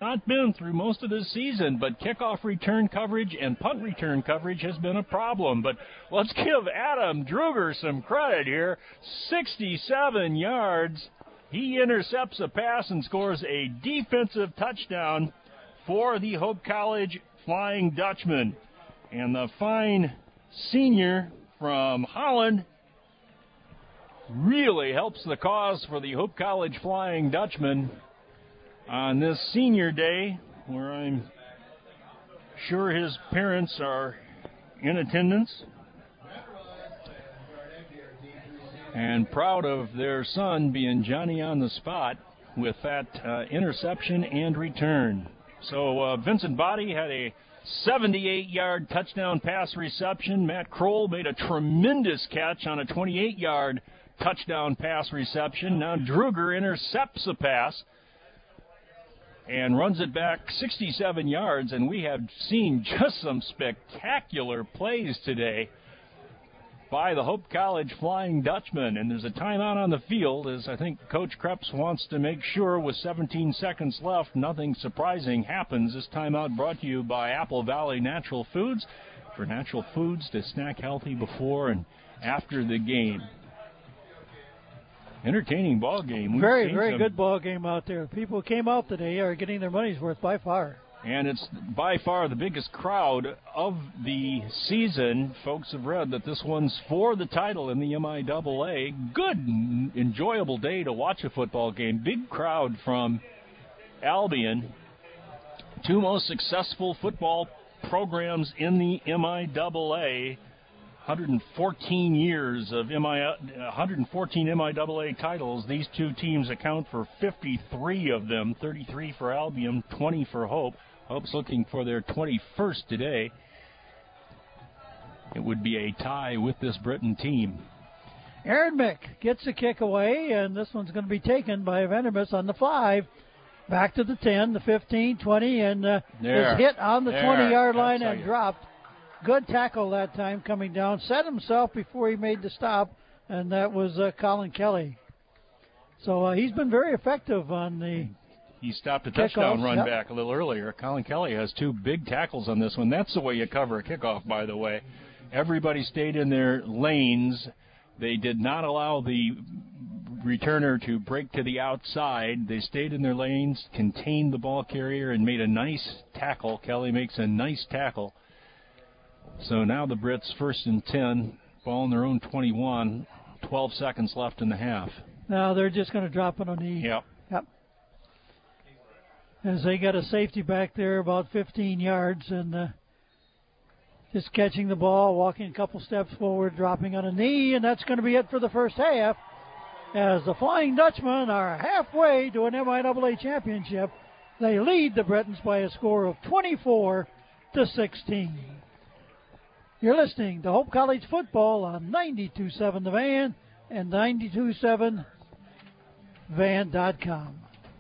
not been through most of this season, but kickoff return coverage and punt return coverage has been a problem. But let's give Adam Druger some credit here. 67 yards. He intercepts a pass and scores a defensive touchdown for the Hope College Flying Dutchman. And the fine senior from Holland really helps the cause for the Hope College Flying Dutchman on this senior day, where I'm sure his parents are in attendance and proud of their son being Johnny on the spot with that interception and return. So Vincent Body had a 78-yard touchdown pass reception. Matt Kroll made a tremendous catch on a 28-yard touchdown pass reception. Now Druger intercepts the pass and runs it back 67 yards, and we have seen just some spectacular plays today by the Hope College Flying Dutchman. And there's a timeout on the field, as I think Coach Krebs wants to make sure with 17 seconds left nothing surprising happens. This timeout brought to you by Apple Valley Natural Foods, for natural foods to snack healthy before and after the game. Entertaining ball game. Very good ball game out there. People who came out today are getting their money's worth by far. And it's by far the biggest crowd of the season. Folks have read that this one's for the title in the MIAA. Good, enjoyable day to watch a football game. Big crowd from Albion. Two most successful football programs in the MIAA. 114 years of 114 MIAA titles. These two teams account for 53 of them, 33 for Albion, 20 for Hope. Hope's looking for their 21st today. It would be a tie with this Britain team. Aaron Mick gets a kick away, and this one's going to be taken by Vanderbilt on the 5. Back to the 10, the 15, 20, and is hit on the 20-yard line and dropped. Good tackle that time coming down. Set himself before he made the stop, and that was Colin Kelly. So he's been very effective on the He stopped a touchdown run back a little earlier. Colin Kelly has two big tackles on this one. That's the way you cover a kickoff, by the way. Everybody stayed in their lanes. They did not allow the returner to break to the outside. They stayed in their lanes, contained the ball carrier, and made a nice tackle. Kelly makes a nice tackle. So now the Brits 1st and 10, ball in their own 21, 12 seconds left in the half. Now they're just going to drop it on the Yep. As they got a safety back there about 15 yards and just catching the ball, walking a couple steps forward, dropping on a knee, and that's going to be it for the first half as the Flying Dutchmen are halfway to an MIAA championship. They lead the Britons by a score of 24-16. You're listening to Hope College football on 92.7 The Van and 92.7van.com.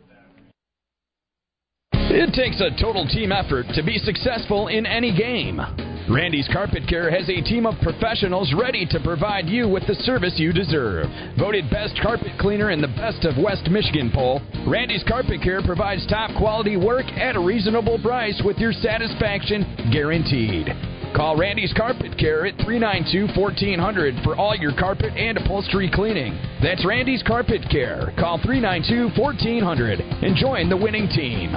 It takes a total team effort to be successful in any game. Randy's Carpet Care has a team of professionals ready to provide you with the service you deserve. Voted best carpet cleaner in the Best of West Michigan poll, Randy's Carpet Care provides top quality work at a reasonable price with your satisfaction guaranteed. Call Randy's Carpet Care at 392-1400 for all your carpet and upholstery cleaning. That's Randy's Carpet Care. Call 392-1400 and join the winning team.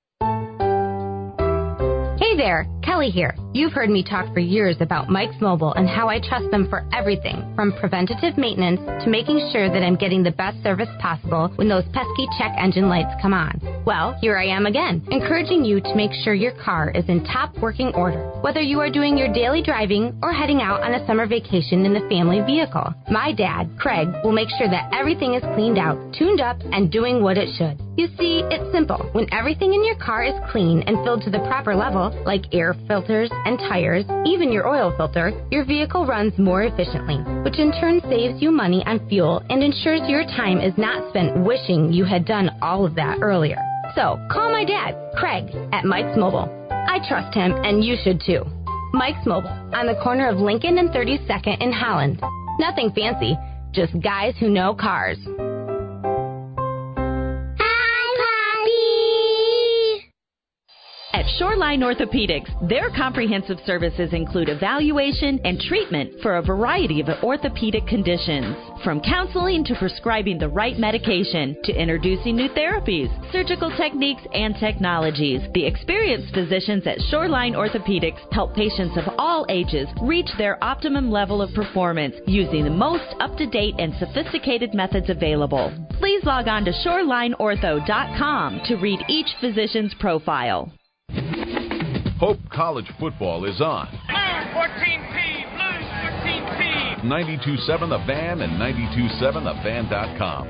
Hey there, Kelly here. You've heard me talk for years about Mike's Mobile and how I trust them for everything, from preventative maintenance to making sure that I'm getting the best service possible when those pesky check engine lights come on. Well, here I am again, encouraging you to make sure your car is in top working order, whether you are doing your daily driving or heading out on a summer vacation in the family vehicle. My dad, Craig, will make sure that everything is cleaned out, tuned up, and doing what it should. You see, it's simple. When everything in your car is clean and filled to the proper level, like air filters and tires, even your oil filter, your vehicle runs more efficiently, which in turn saves you money on fuel and ensures your time is not spent wishing you had done all of that earlier. So, call my dad, Craig, at Mike's Mobile. I trust him, and you should too. Mike's Mobile, on the corner of Lincoln and 32nd in Holland. Nothing fancy, just guys who know cars. Shoreline Orthopedics. Their comprehensive services include evaluation and treatment for a variety of orthopedic conditions. From counseling to prescribing the right medication to introducing new therapies, surgical techniques, and technologies, the experienced physicians at Shoreline Orthopedics help patients of all ages reach their optimum level of performance using the most up-to-date and sophisticated methods available. Please log on to ShorelineOrtho.com to read each physician's profile. Hope College football is on. Blue 14P, Blue 14P. 92.7 The Van and 92.7thevan.com.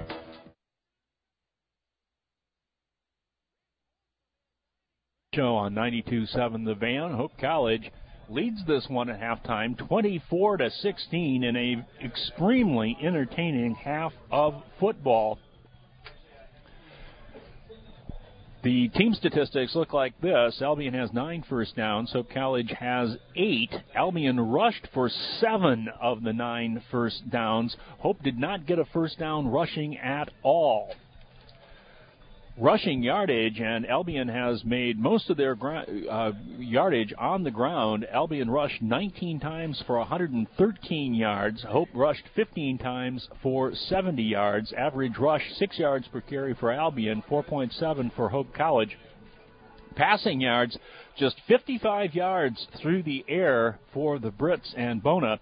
Show on 92.7 The Van. Hope College leads this one at halftime, 24-16 in a extremely entertaining half of football. The team statistics look like this. Albion has 9 first downs. Hope College has 8. Albion rushed for 7 of the 9 first downs. Hope did not get a first down rushing at all. Rushing yardage, and Albion has made most of their yardage on the ground. Albion rushed 19 times for 113 yards. Hope rushed 15 times for 70 yards. Average rush 6 yards per carry for Albion, 4.7 for Hope College. Passing yards, just 55 yards through the air for the Brits and Bona.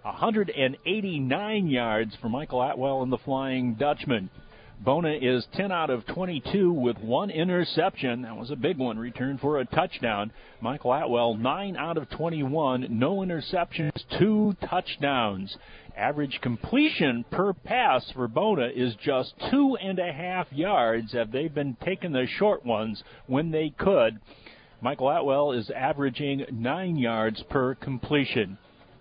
189 yards for Michael Atwell and the Flying Dutchman. Bona is 10 out of 22 with 1 interception. That was a big one, returned for a touchdown. Michael Atwell, 9 out of 21, no interceptions, 2 touchdowns. Average completion per pass for Bona is just 2.5 yards, as they've been taking the short ones when they could. Michael Atwell is averaging 9 yards per completion.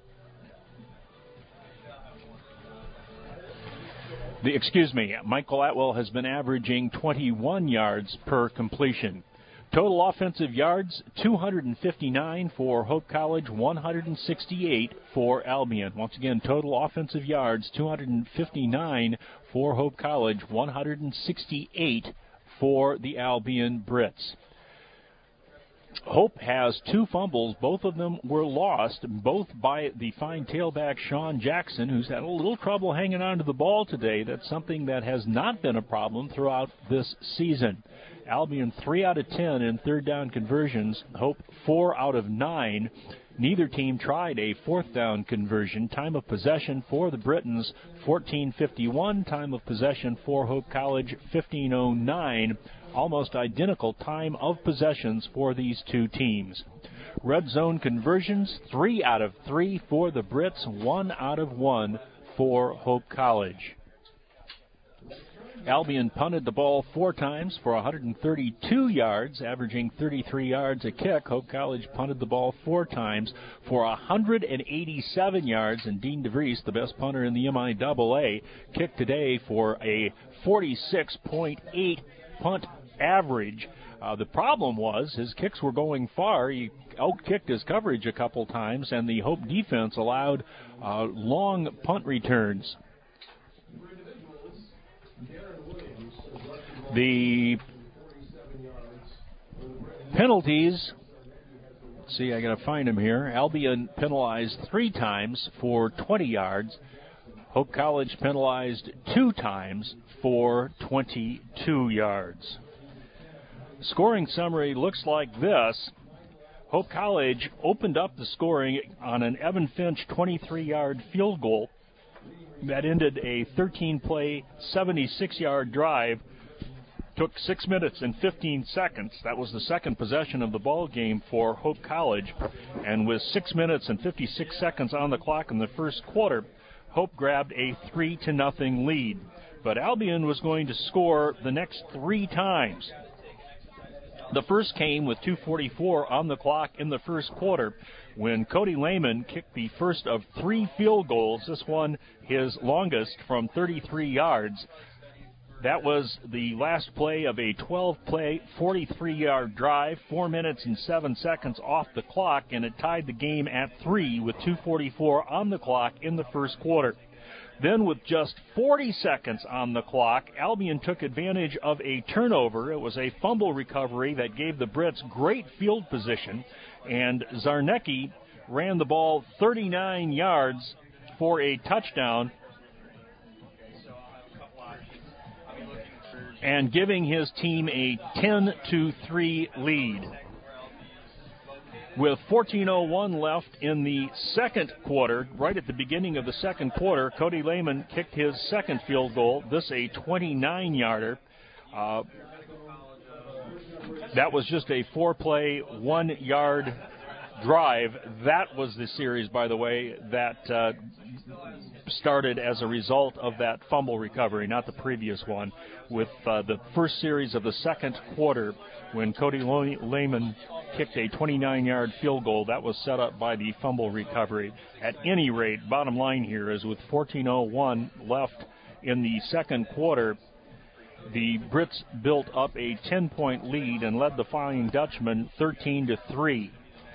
Michael Atwell has been averaging 21 yards per completion. Total offensive yards, 259 for Hope College, 168 for Albion. Once again, total offensive yards, 259 for Hope College, 168 for the Albion Brits. Hope has 2 fumbles. Both of them were lost, both by the fine tailback Sean Jackson, who's had a little trouble hanging on to the ball today. That's something that has not been a problem throughout this season. Albion 3 out of 10 in third down conversions. Hope 4 out of 9. Neither team tried a fourth down conversion. Time of possession for the Britons, 14:51. Time of possession for Hope College, 15:09. Almost identical time of possessions for these two teams. Red zone conversions, 3 out of 3 for the Brits, 1 out of 1 for Hope College. Albion punted the ball 4 times for 132 yards, averaging 33 yards a kick. Hope College punted the ball 4 times for 187 yards, and Dean DeVries, the best punter in the MIAA, kicked today for a 46.8 punt average. The problem was his kicks were going far. He outkicked his coverage a couple times, and the Hope defense allowed long punt returns. The penalties, let's see, I got to find them here. Albion penalized 3 times for 20 yards. Hope College penalized 2 times for 22 yards. Scoring summary looks like this. Hope College opened up the scoring on an Evan Finch 23-yard field goal that ended a 13-play, 76-yard drive. Took 6 minutes and 15 seconds. That was the second possession of the ball game for Hope College. And with 6 minutes and 56 seconds on the clock in the first quarter, Hope grabbed a 3-0 lead. But Albion was going to score the next 3 times. The first came with 2:44 on the clock in the first quarter when Cody Lehman kicked the first of 3 field goals, this one his longest from 33 yards. That was the last play of a 12-play, 43-yard drive, 4 minutes and 7 seconds off the clock, and it tied the game at 3 with 2:44 on the clock in the first quarter. Then with just 40 seconds on the clock, Albion took advantage of a turnover. It was a fumble recovery that gave the Brits great field position, and Zarnecki ran the ball 39 yards for a touchdown, and giving his team a 10-3 lead. With 14:01 left in the second quarter, right at the beginning of the second quarter, Cody Lehman kicked his second field goal, this a 29-yarder. That was just a 4-play, 1-yard drive. That was the series, by the way, that started as a result of that fumble recovery, not the previous one, with the first series of the second quarter when Cody Lehman kicked a 29-yard field goal. That was set up by the fumble recovery. At any rate, bottom line here is with 14:01 left in the second quarter, the Brits built up a 10-point lead and led the Flying Dutchman 13-3.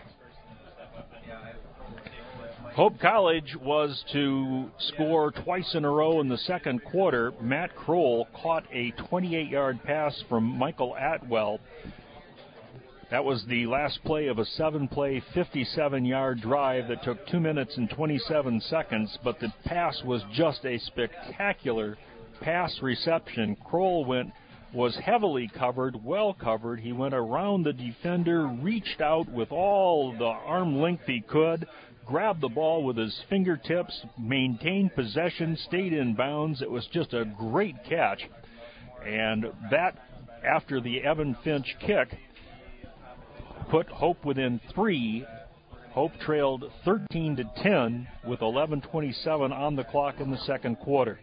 Hope College was to score twice in a row in the second quarter. Matt Kroll caught a 28-yard pass from Michael Atwell. That was the last play of a 7-play, 57-yard drive that took 2 minutes and 27 seconds, but the pass was just a spectacular pass reception. Kroll was heavily covered, well covered. He went around the defender, reached out with all the arm length he could, grabbed the ball with his fingertips, maintained possession, stayed in bounds. It was just a great catch. And that, after the Evan Finch kick, put Hope within 3. Hope trailed 13-10 with 11:27 on the clock in the second quarter.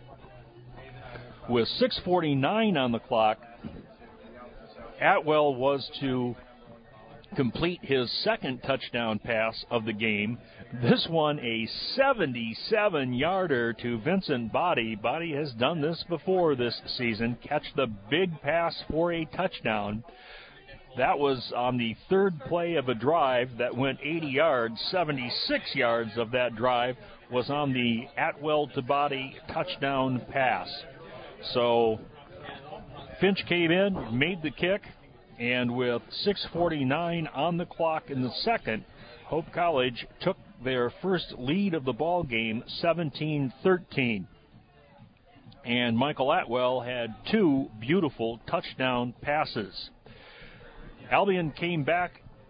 With 6:49 on the clock, Atwell was to complete his second touchdown pass of the game. This one a 77-yarder to Vincent Body. Body has done this before this season, catch the big pass for a touchdown. That was on the third play of a drive that went 80 yards. 76 yards of that drive was on the Atwell to Body touchdown pass. So Finch came in, made the kick, and with 6:49 on the clock in the second, Hope College took their first lead of the ball game, 17-13. And Michael Atwell had 2 beautiful touchdown passes. Albion came back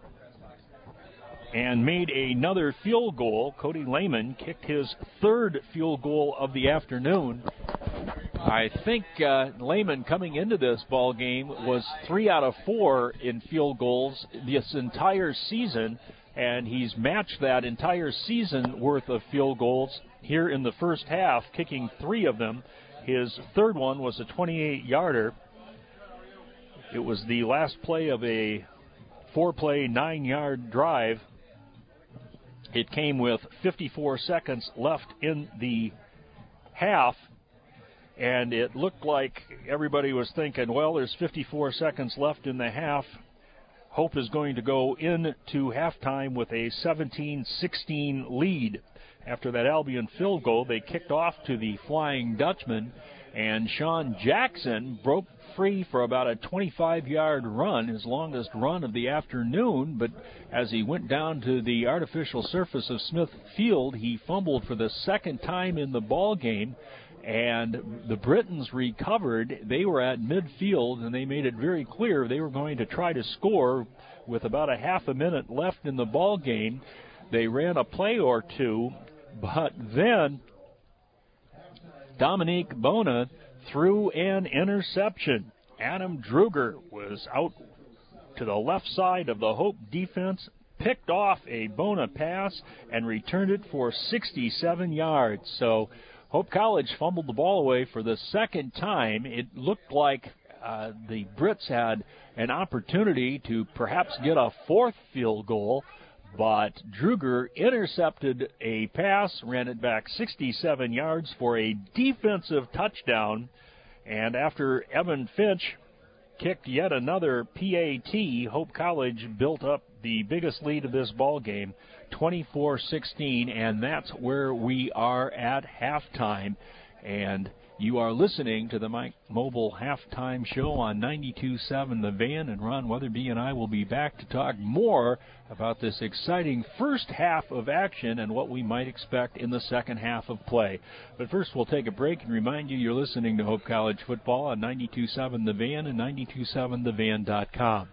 and made another field goal. Cody Lehman kicked his third field goal of the afternoon. I think Lehman, coming into this ball game, was 3 out of 4 in field goals this entire season, and he's matched that entire season worth of field goals here in the first half, kicking 3 of them. His third one was a 28-yarder. It was the last play of a 4-play, 9-yard drive. It came with 54 seconds left in the half, and it looked like everybody was thinking, well, there's 54 seconds left in the half. Hope is going to go into halftime with a 17-16 lead. After that Albion field goal, they kicked off to the Flying Dutchman, and Sean Jackson broke free for about a 25-yard run, his longest run of the afternoon, but as he went down to the artificial surface of Smith Field, he fumbled for the second time in the ball game, and the Britons recovered. They were at midfield, and they made it very clear they were going to try to score with about a half a minute left in the ball game. They ran a play or two, but then Dominique Bona threw an interception. Adam Druger was out to the left side of the Hope defense, picked off a Bona pass, and returned it for 67 yards. So Hope College fumbled the ball away for the second time. It looked like the Brits had an opportunity to perhaps get a fourth field goal, but Druger intercepted a pass, ran it back 67 yards for a defensive touchdown. And after Evan Finch kicked yet another PAT. Hope College built up the biggest lead of this ball game, 24-16, and that's where we are at halftime. And you are listening to the Mike Mobile Halftime Show on 92.7 The Van, and Ron Weatherby and I will be back to talk more about this exciting first half of action and what we might expect in the second half of play. But first, we'll take a break and remind you you're listening to Hope College Football on 92.7 The Van and 92.7thevan.com.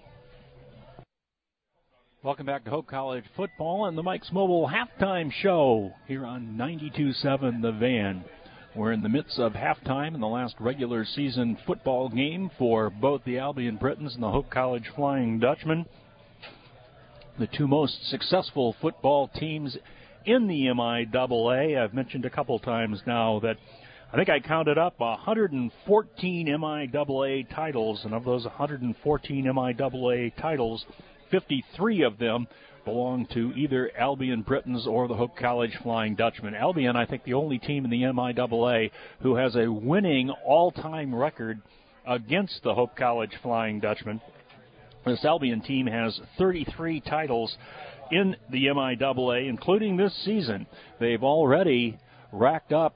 Welcome back to Hope College Football and the Mike's Mobile Halftime Show here on 92.7 The Van. We're in the midst of halftime in the last regular season football game for both the Albion Britons and the Hope College Flying Dutchmen, the two most successful football teams in the MIAA. I've mentioned a couple times now that I think I counted up 114 MIAA titles, and of those 114 MIAA titles, 53 of them belong to either Albion Britons or the Hope College Flying Dutchmen. Albion, I think, the only team in the MIAA who has a winning all-time record against the Hope College Flying Dutchmen. This Albion team has 33 titles in the MIAA, including this season. They've already racked up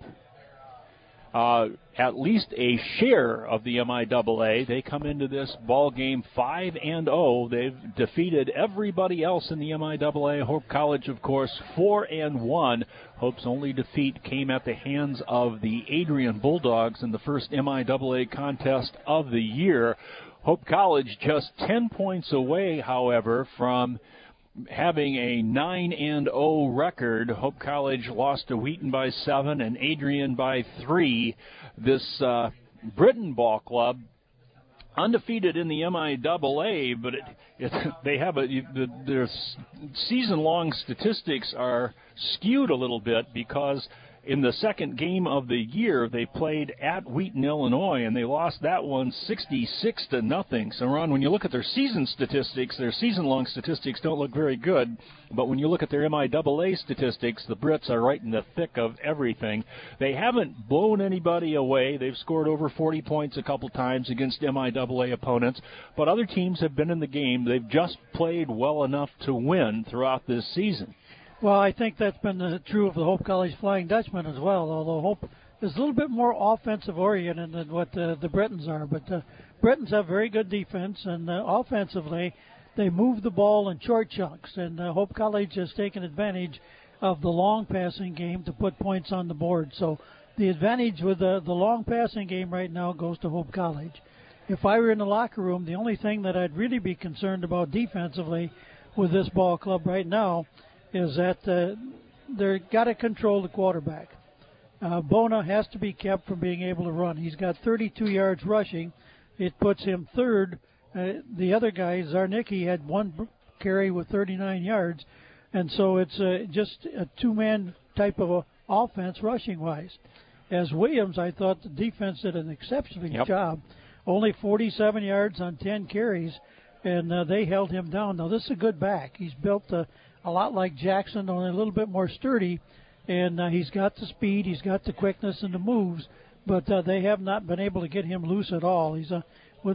at least a share of the MIAA. They come into this ball game 5-0. They've defeated everybody else in the MIAA. Hope College, of course, 4-1. Hope's only defeat came at the hands of the Adrian Bulldogs in the first MIAA contest of the year. Hope College just 10 points away, however, from having a 9-0 record. Hope College lost to Wheaton by 7 and Adrian by 3. This Britain ball club, undefeated in the MIAA, but they have their season-long statistics are skewed a little bit because in the second game of the year, they played at Wheaton, Illinois, and they lost that one 66-0. So, Ron, when you look at their season statistics, their season-long statistics don't look very good. But when you look at their MIAA statistics, the Brits are right in the thick of everything. They haven't blown anybody away. They've scored over 40 points a couple times against MIAA opponents. But other teams have been in the game. They've just played well enough to win throughout this season. Well, I think that's been true of the Hope College Flying Dutchmen as well, although Hope is a little bit more offensive-oriented than what the Britons are. But the Britons have very good defense, and offensively they move the ball in short chunks, and Hope College has taken advantage of the long passing game to put points on the board. So the advantage with the long passing game right now goes to Hope College. If I were in the locker room, the only thing that I'd really be concerned about defensively with this ball club right now is that they've got to control the quarterback. Bona has to be kept from being able to run. He's got 32 yards rushing. It puts him third. The other guy, Zarnicki, had one carry with 39 yards. And so it's just a two-man type of offense rushing-wise. As Williams, I thought the defense did an exceptionally job. Only 47 yards on 10 carries, and they held him down. Now, this is a good back. He's built a lot like Jackson, only a little bit more sturdy, and he's got the speed, he's got the quickness and the moves, but they have not been able to get him loose at all. He's with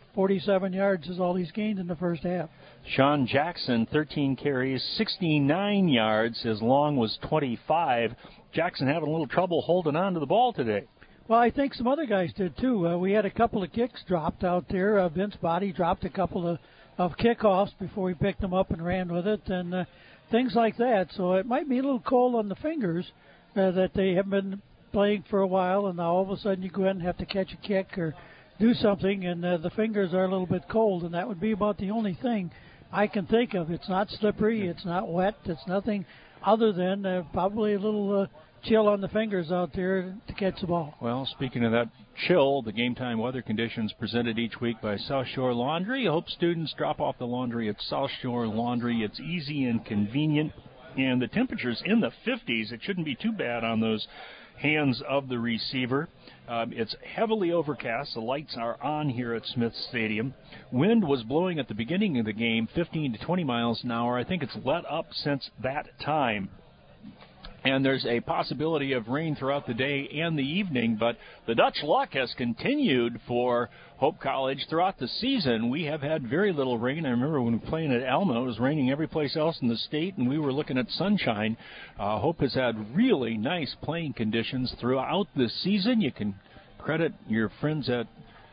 47 yards is all he's gained in the first half. Sean Jackson, 13 carries, 69 yards. His long was 25. Jackson having a little trouble holding on to the ball today. Well, I think some other guys did, too. We had a couple of kicks dropped out there. Vince Body dropped a couple of kickoffs before he picked them up and ran with it, and things like that. So it might be a little cold on the fingers that they have been playing for a while, and now all of a sudden you go in and have to catch a kick or do something, and the fingers are a little bit cold, and that would be about the only thing I can think of. It's not slippery, it's not wet, it's nothing other than probably a little chill on the fingers out there to catch the ball. Well, speaking of that chill, the game time weather conditions presented each week by South Shore Laundry. I hope students drop off the laundry at South Shore Laundry. It's easy and convenient, and the temperature's in the 50s. It shouldn't be too bad on those hands of the receiver. It's heavily overcast. The lights are on here at Smith Stadium. Wind was blowing at the beginning of the game 15 to 20 miles an hour. I think it's let up since that time. and there's a possibility of rain throughout the day and the evening, but the Dutch luck has continued for Hope College throughout the season. We have had very little rain. I remember when we were playing at Alma, it was raining every place else in the state, and we were looking at sunshine. Hope has had really nice playing conditions throughout the season. You can credit your friends at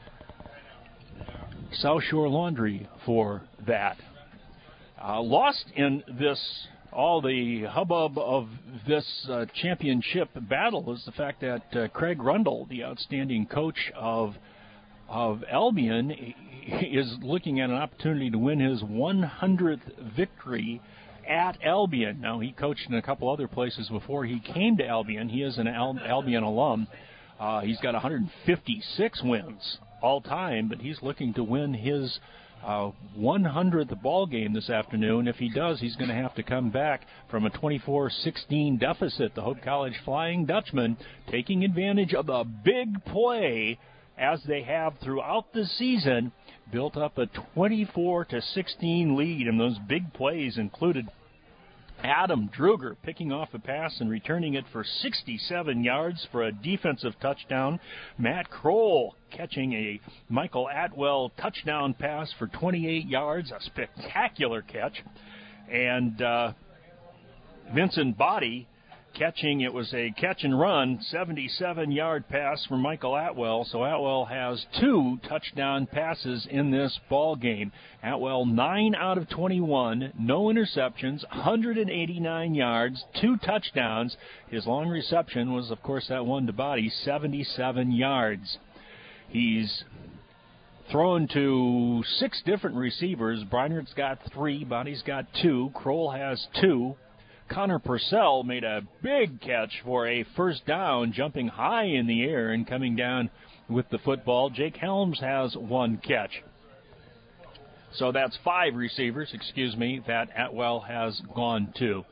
South Shore Laundry for that. Lost in this, all the hubbub of this championship battle, is the fact that Craig Rundle, the outstanding coach of Albion, is looking at an opportunity to win his 100th victory at Albion. Now, he coached in a couple other places before he came to Albion. He is an Albion alum. He's got 156 wins all time, but he's looking to win his 100th ball game this afternoon. If he does, he's going to have to come back from a 24-16 deficit. The Hope College Flying Dutchman taking advantage of the big play, as they have throughout the season, built up a 24-16 lead, and those big plays included Adam Druger picking off a pass and returning it for 67 yards for a defensive touchdown. Matt Kroll catching a Michael Atwell touchdown pass for 28 yards, a spectacular catch. And Vincent Body catching, it was a catch and run, 77-yard pass from Michael Atwell. So Atwell has 2 touchdown passes in this ball game. Atwell 9 out of 21, no interceptions, 189 yards, 2 touchdowns. His long reception was, of course, that one to Body, 77 yards. He's thrown to 6 different receivers. Breinert's got 3, Body's got 2, Kroll has 2. Connor Purcell made a big catch for a first down, jumping high in the air and coming down with the football. Jake Helms has 1 catch. So that's 5 receivers, that Atwell has gone to.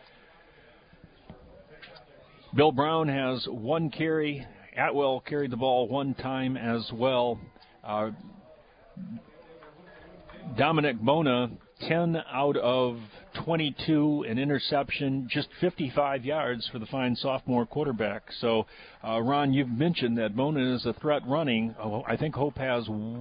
Bill Brown has 1 carry. Atwell carried the ball 1 time as well. Dominic Bona, 10 out of 22, an interception, just 55 yards for the fine sophomore quarterback. So, Ron, you've mentioned that Bona is a threat running. I think Hope has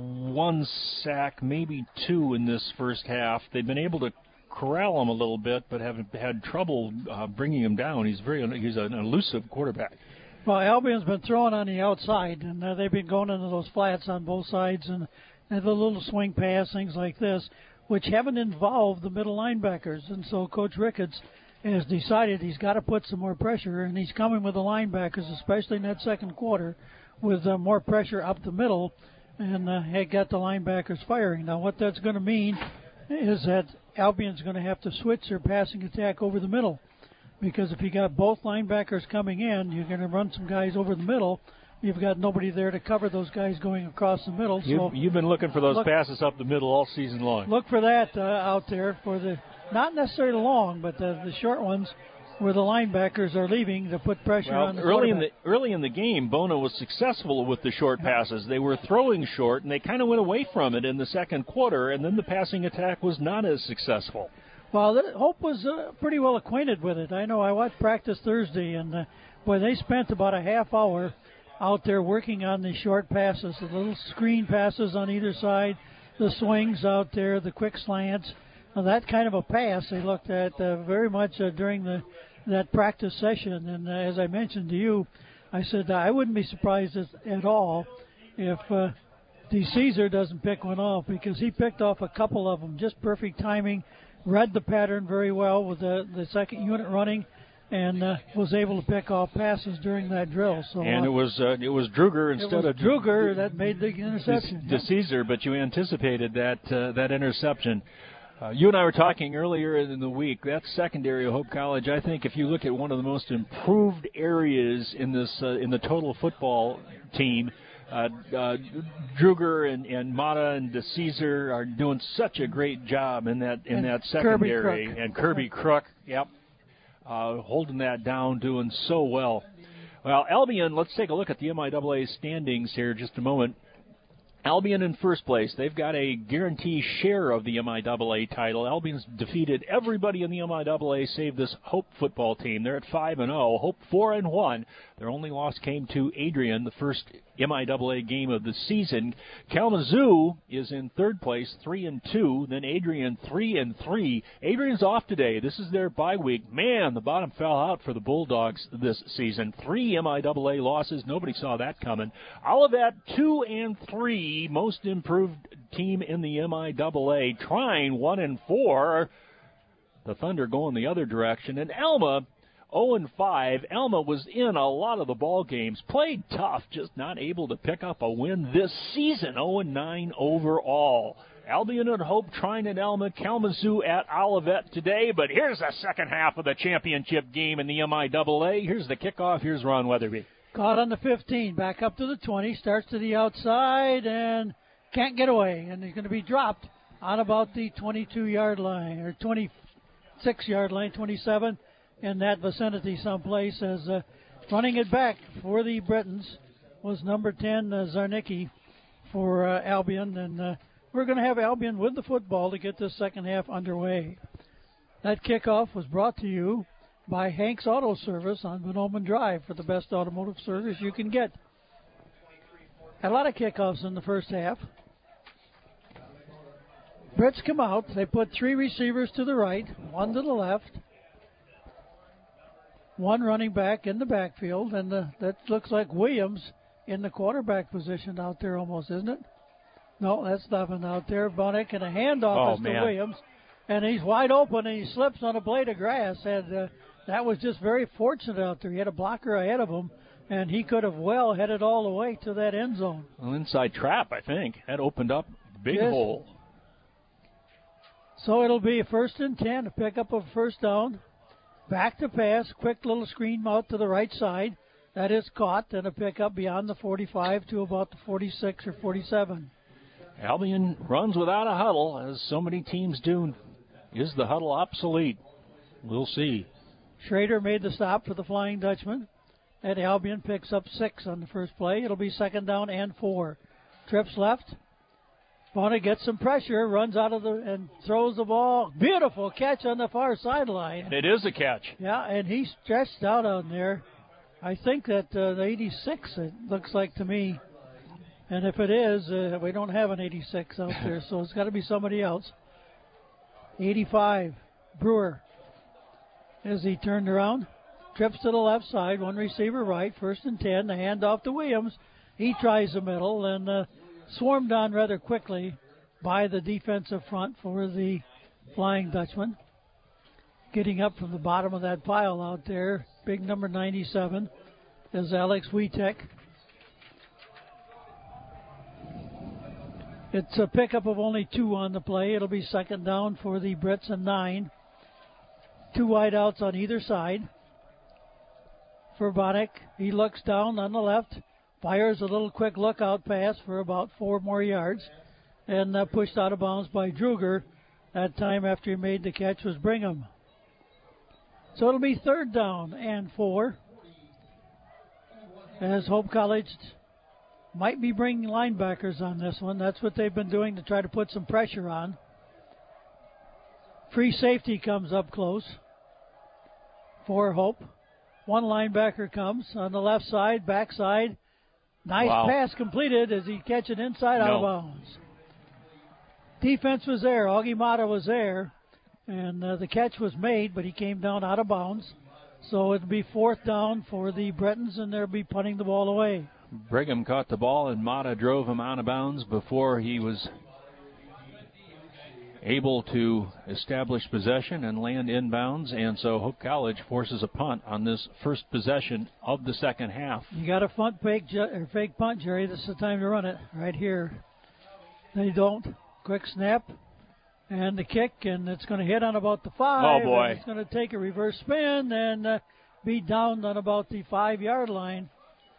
1 sack, maybe 2 in this first half. They've been able to corral him a little bit, but have had trouble bringing him down. He's an elusive quarterback. Well, Albion's been throwing on the outside, and they've been going into those flats on both sides and the little swing pass, things like this, which haven't involved the middle linebackers. And so Coach Ricketts has decided he's got to put some more pressure, and he's coming with the linebackers, especially in that second quarter, with more pressure up the middle, and had got the linebackers firing. Now, what that's going to mean is that Albion's going to have to switch their passing attack over the middle, because if you got both linebackers coming in, you're going to run some guys over the middle. You've got nobody there to cover those guys going across the middle. So you've been looking for those passes up the middle all season long. Look for that out there for the, not necessarily the long, but the short ones where the linebackers are leaving to put pressure on the quarterback. Early in the game, Bona was successful with the short passes. They were throwing short, and they kind of went away from it in the second quarter, and then the passing attack was not as successful. Well, Hope was pretty well acquainted with it. I know I watched practice Thursday, and boy, they spent about a half hour out there working on the short passes, the little screen passes on either side, the swings out there, the quick slants. That kind of a pass they looked at very much during that practice session. And as I mentioned to you, I said I wouldn't be surprised at all if DeCesar doesn't pick one off, because he picked off a couple of them, just perfect timing, read the pattern very well with the second unit running, and was able to pick off passes during that drill. So, and it was Druger instead of Druger that made the interception. DeCesar, but you anticipated that interception. You and I were talking earlier in the week. That secondary of Hope College, I think, if you look at one of the most improved areas in this in the total football team, Druger and Mata and DeCesar are doing such a great job in that secondary. And Kirby Crook, yep. Holding that down, doing so well. Well, Albion, let's take a look at the MIAA standings here just a moment. Albion in first place. They've got a guarantee share of the MIAA title. Albion's defeated everybody in the MIAA save this Hope football team. They're at 5-0. Hope 4-1. Their only loss came to Adrian, the first MIAA game of the season. Kalamazoo is in third place, 3-2. Then Adrian, 3-3. Adrian's off today. This is their bye week. Man, the bottom fell out for the Bulldogs this season. 3 MIAA losses. Nobody saw that coming. Olivet, 2-3. Most improved team in the MIAA, trying 1-4. The Thunder going the other direction. And Alma, 0-5. Alma was in a lot of the ball games. Played tough, just not able to pick up a win this season. 0-9 overall. Albion and Hope trying at Alma. Kalamazoo at Olivet today. But here's the second half of the championship game in the MIAA. Here's the kickoff. Here's Ron Weatherby. Caught on the 15, back up to the 20, starts to the outside and can't get away. And he's going to be dropped on about the 22-yard line, or 26-yard line, 27, in that vicinity someplace. As running it back for the Britons was number 10, Zarnicki, for Albion. And we're going to have Albion with the football to get this second half underway. That kickoff was brought to you by Hank's Auto Service on Benoman Drive for the best automotive service you can get. Had a lot of kickoffs in the first half. Brits come out. They put 3 receivers to the right, 1 to the left, 1 running back in the backfield, and that looks like Williams in the quarterback position out there almost, isn't it? No, that's nothing out there. Bonick and a handoff to Williams, and he's wide open, and he slips on a blade of grass, and that was just very fortunate out there. He had a blocker ahead of him, and he could have well headed all the way to that end zone. Well, inside trap, I think. That opened up a big hole. So it'll be a 1st and 10, a pickup of first down. Back to pass, quick little screen out to the right side. That is caught, and a pickup beyond the 45 to about the 46 or 47. Albion runs without a huddle, as so many teams do. Is the huddle obsolete? We'll see. Schrader made the stop for the Flying Dutchman, and Albion picks up 6 on the first play. It'll be 2nd down and 4. Trips left. Bona gets some pressure, runs out of and throws the ball. Beautiful catch on the far sideline. It is a catch. Yeah, and he stretched out on there. I think that the 86, it looks like to me. And if it is, we don't have an 86 out there, so it's got to be somebody else. 85, Brewer. As he turned around, trips to the left side, 1 receiver right, 1st and 10, the handoff to Williams. He tries the middle and swarmed on rather quickly by the defensive front for the Flying Dutchman. Getting up from the bottom of that pile out there, big number 97, is Alex Witek. It's a pickup of only 2 on the play. It'll be 2nd down for the Brits and 9. 2 wideouts on either side. For Bonick, he looks down on the left, fires a little quick lookout pass for about 4 more yards, and pushed out of bounds by Druger. That time after he made the catch was Brigham. So it'll be 3rd down and 4. As Hope College might be bringing linebackers on this one. That's what they've been doing to try to put some pressure on. Free safety comes up close for Hope. 1 linebacker comes on the left side, backside. Nice pass completed as he catch it inside out of bounds. Defense was there. Augie Mata was there. And the catch was made, but he came down out of bounds. So it'll be 4th down for the Bretons, and they'll be punting the ball away. Brigham caught the ball, and Mata drove him out of bounds before he was able to establish possession and land inbounds, and so Hope College forces a punt on this first possession of the second half. You got a fake punt, Jerry. This is the time to run it right here. They don't. Quick snap and the kick, and it's going to hit on about the 5. Oh, boy. It's going to take a reverse spin and be down on about the 5-yard line.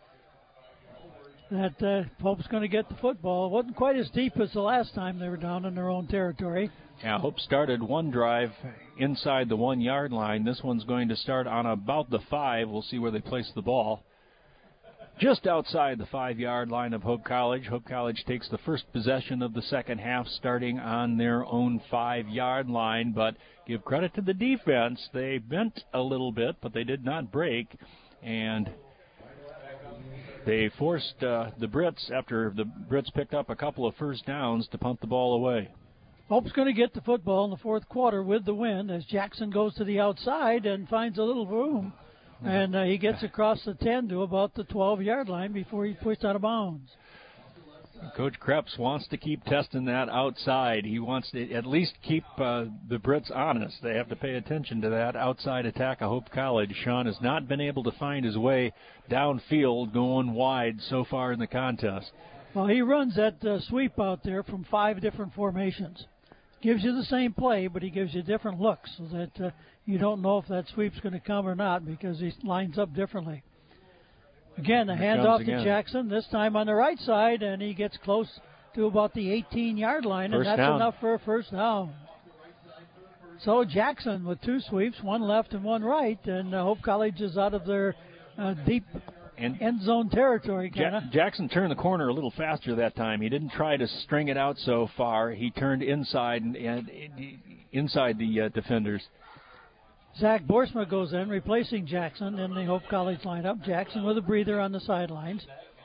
That Hope's going to get the football. It wasn't quite as deep as the last time they were down in their own territory. Yeah, Hope started one drive inside the 1-yard line. This one's going to start on about the 5. We'll see where they place the ball. just outside the 5-yard line of Hope College. Hope College takes the first possession of the second half starting on their own 5-yard line, but give credit to the defense. They bent a little bit, but they did not break, and they forced the Brits, after the Brits picked up a couple of first downs, to punt the ball away. Hope's going to get the football in the fourth quarter with the win as Jackson goes to the outside and finds a little room. And he gets across the 10 to about the 12-yard line before he's pushed out of bounds. Coach Krebs wants to keep testing that outside. He wants to at least keep the Brits honest. They have to pay attention to that outside attack of Hope College. Sean has not been able to find his way downfield going wide so far in the contest. Well, he runs that sweep out there from 5 different formations. Gives you the same play, but he gives you different looks so that you don't know if that sweep's going to come or not because he lines up differently. Again, the handoff to Jackson, this time on the right side, and he gets close to about the 18-yard line, and that's enough for a first down. So Jackson with 2 sweeps, 1 left and 1 right, and Hope College is out of their deep end zone territory. Jackson turned the corner a little faster that time. He didn't try to string it out so far. He turned inside and inside the defenders. Zach Boersma goes in, replacing Jackson in the Hope College lineup. Jackson with a breather on the sidelines.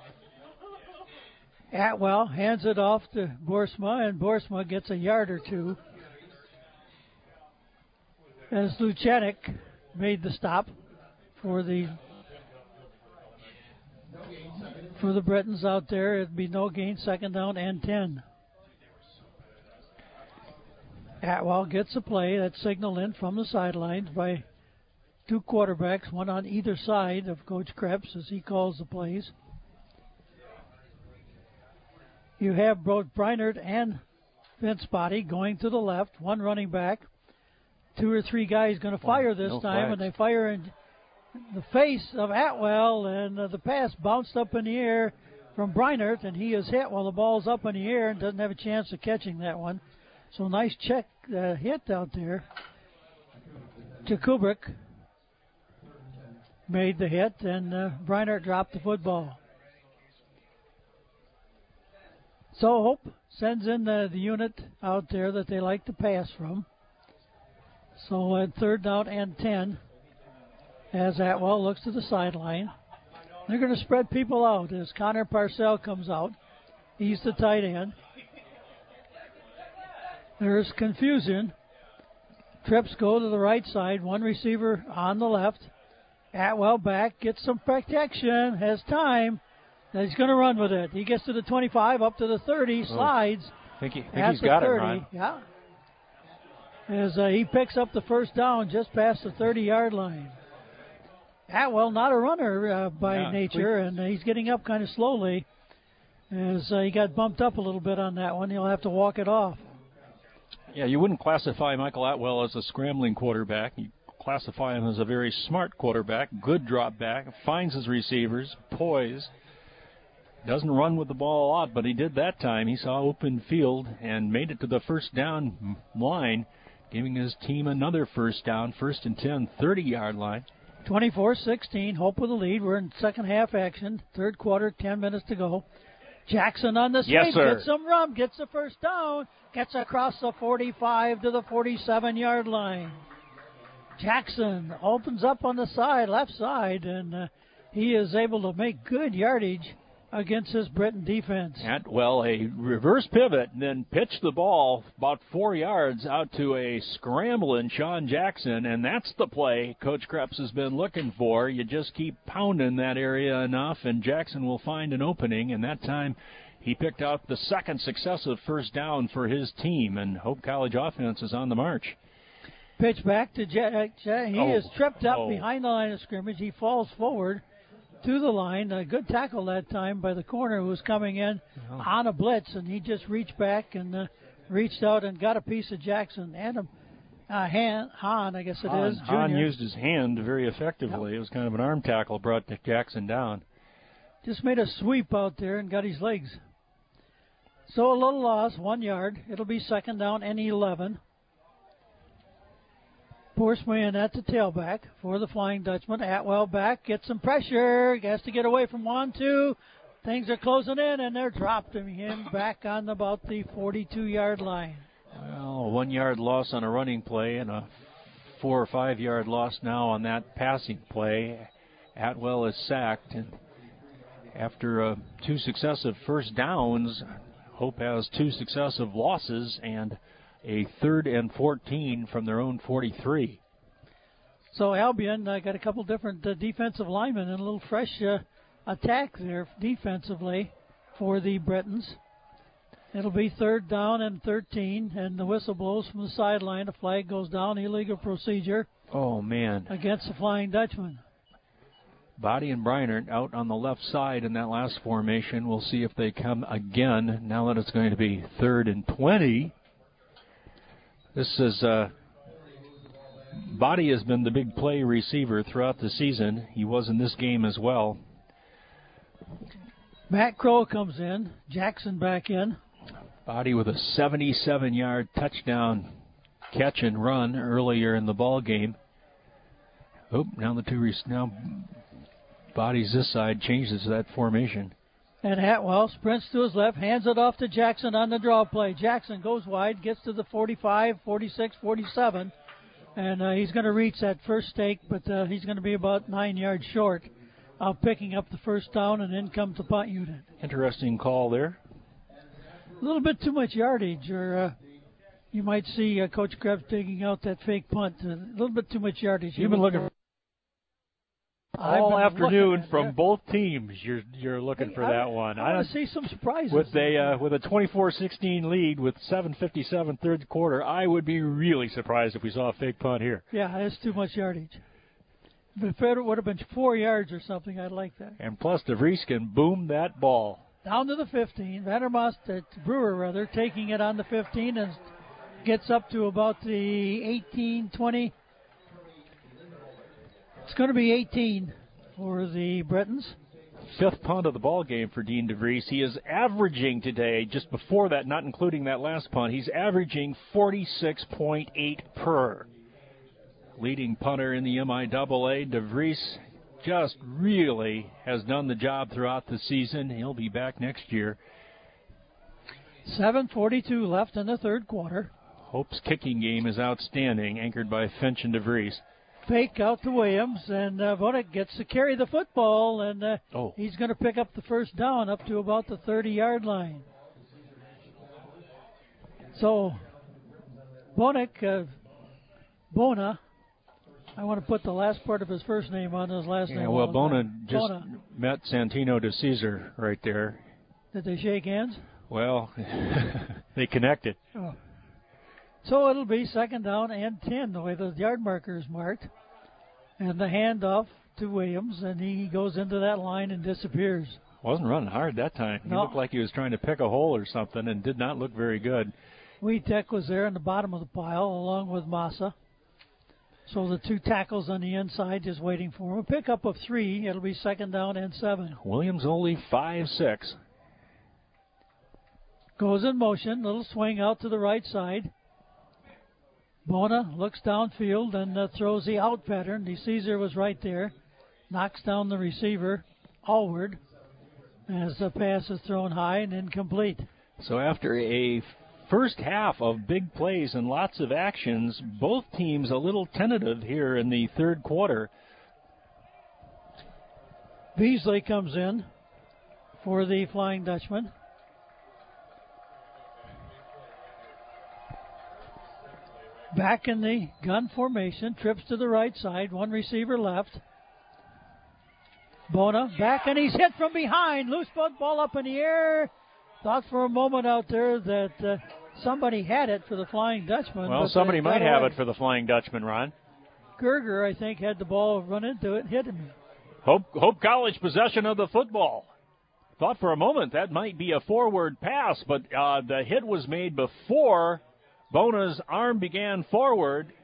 Atwell hands it off to Boersma, and Boersma gets a yard or 2. As Luchanek made the stop for the Britons out there. It'd be no gain, second down and 10. Atwell gets a play that's signaled in from the sidelines by 2 quarterbacks, one on either side of Coach Krebs as he calls the plays. You have both Breinert and Vince Body going to the left, 1 running back. 2 or 3 guys going to fire this time, flags. And they fire in the face of Atwell, and the pass bounced up in the air from Breinert, and he is hit while the ball's up in the air and doesn't have a chance of catching that one. So nice check hit out there. Jakubik made the hit, and Breinert dropped the football. So Hope sends in the unit out there that they like to pass from. So at 3rd down and 10, as Atwell looks to the sideline. They're going to spread people out as Connor Parcell comes out. He's the tight end. There's confusion. Trips go to the right side. 1 receiver on the left. Atwell back, gets some protection, has time. And he's going to run with it. He gets to the 25, up to the 30, slides. I think he's got 30, it, Ron. Yeah. As he picks up the first down just past the 30-yard line. Atwell, not a runner by nature, and he's getting up kind of slowly. As he got bumped up a little bit on that one, he'll have to walk it off. Yeah, you wouldn't classify Michael Atwell as a scrambling quarterback. You classify him as a very smart quarterback, good drop back, finds his receivers, poised. Doesn't run with the ball a lot, but he did that time. He saw open field and made it to the first down line, giving his team another first down, 1st and 10, 30-yard line. 24-16, Hope with the lead. We're in second half action, 3rd quarter, 10 minutes to go. Jackson on the sweep, gets some run, gets the first down, gets across the 45 to the 47-yard line. Jackson opens up on the side, left side, and he is able to make good yardage against his Britain defense. Atwell, a reverse pivot, and then pitched the ball about 4 yards out to a scrambling Sean Jackson, and that's the play Coach Krebs has been looking for. You just keep pounding that area enough, and Jackson will find an opening, and that time he picked out the 2nd successive first down for his team, and Hope College offense is on the march. Pitch back to Jack. He is tripped up behind the line of scrimmage. He falls forward to the line. A good tackle that time by the corner who was coming in on a blitz, and he just reached back and reached out and got a piece of Jackson and Hahn, I guess it is. Hahn used his hand very effectively. It was kind of an arm tackle, brought Jackson down. Just made a sweep out there and got his legs. So a little loss, 1 yard. It'll be 2nd down and 11. Borsman at the tailback for the Flying Dutchman. Atwell back, gets some pressure, has to get away from 1-2. Things are closing in, and they're dropping him back on about the 42-yard line. Well, a 1-yard loss on a running play and a 4 or 5 yard loss now on that passing play. Atwell is sacked, and after 2 successive first downs, Hope has 2 successive losses and a 3rd and 14 from their own 43. So Albion got a couple different defensive linemen and a little fresh attack there defensively for the Britons. It'll be 3rd down and 13, and the whistle blows from the sideline. The flag goes down, illegal procedure. Oh, man. Against the Flying Dutchman. Body and Breinert out on the left side in that last formation. We'll see if they come again now that it's going to be 3rd and 20. This is Body has been the big play receiver throughout the season. He was in this game as well. Matt Crow comes in. Jackson back in. Body with a 77-yard touchdown catch and run earlier in the ball game. Oh, now now Body's this side changes that formation. And Atwell sprints to his left, hands it off to Jackson on the draw play. Jackson goes wide, gets to the 45, 46, 47, and he's going to reach that first stake, but he's going to be about 9 yards short of picking up the first down, and in comes the punt unit. Interesting call there. A little bit too much yardage, or you might see Coach Krebs digging out that fake punt. A little bit too much yardage. You've been looking all afternoon from both teams. You're looking for that one. I want to see some surprises. With a 24-16 lead with 7:57 third quarter, I would be really surprised if we saw a fake punt here. Yeah, that's too much yardage. If it would have been 4 yards or something, I'd like that. And plus, DeVries can boom that ball. Down to the 15. Brewer taking it on the 15 and gets up to about the 18, 20. It's going to be 18 for the Britons. 5th punt of the ball game for Dean DeVries. He is averaging today, just before that, not including that last punt, he's averaging 46.8 per. Leading punter in the MIAA, DeVries just really has done the job throughout the season. He'll be back next year. 7:42 left in the third quarter. Hope's kicking game is outstanding, anchored by Finch and DeVries. Fake out to Williams, and Vonek gets to carry the football, and he's going to pick up the first down up to about the 30-yard line. So, Bona, I want to put the last part of his first name on his last name. Yeah, well, Bona just met Santino de Caesar right there. Did they shake hands? Well, they connected. Oh. So it'll be 2nd down and 10, the way the yard marker is marked. And the handoff to Williams, and he goes into that line and disappears. Wasn't running hard that time. No. He looked like he was trying to pick a hole or something and did not look very good. Wheatek was there in the bottom of the pile along with Massa. So the 2 tackles on the inside just waiting for him. A pickup of 3. It'll be 2nd down and 7. Williams only 5'6". Goes in motion. Little swing out to the right side. Bona looks downfield and throws the out pattern. De Caesar was right there. Knocks down the receiver, Allward, as the pass is thrown high and incomplete. So after a first half of big plays and lots of actions, both teams a little tentative here in the third quarter. Beasley comes in for the Flying Dutchman. Back in the gun formation, trips to the right side, 1 receiver left. Bona back, and he's hit from behind. Loose ball up in the air. Thought for a moment out there that somebody had it for the Flying Dutchman. Well, somebody might have it for the Flying Dutchman, Ron. Gerger, I think, had the ball run into it, hit him. Hope College possession of the football. Thought for a moment that might be a forward pass, but the hit was made before Bona's arm began forward.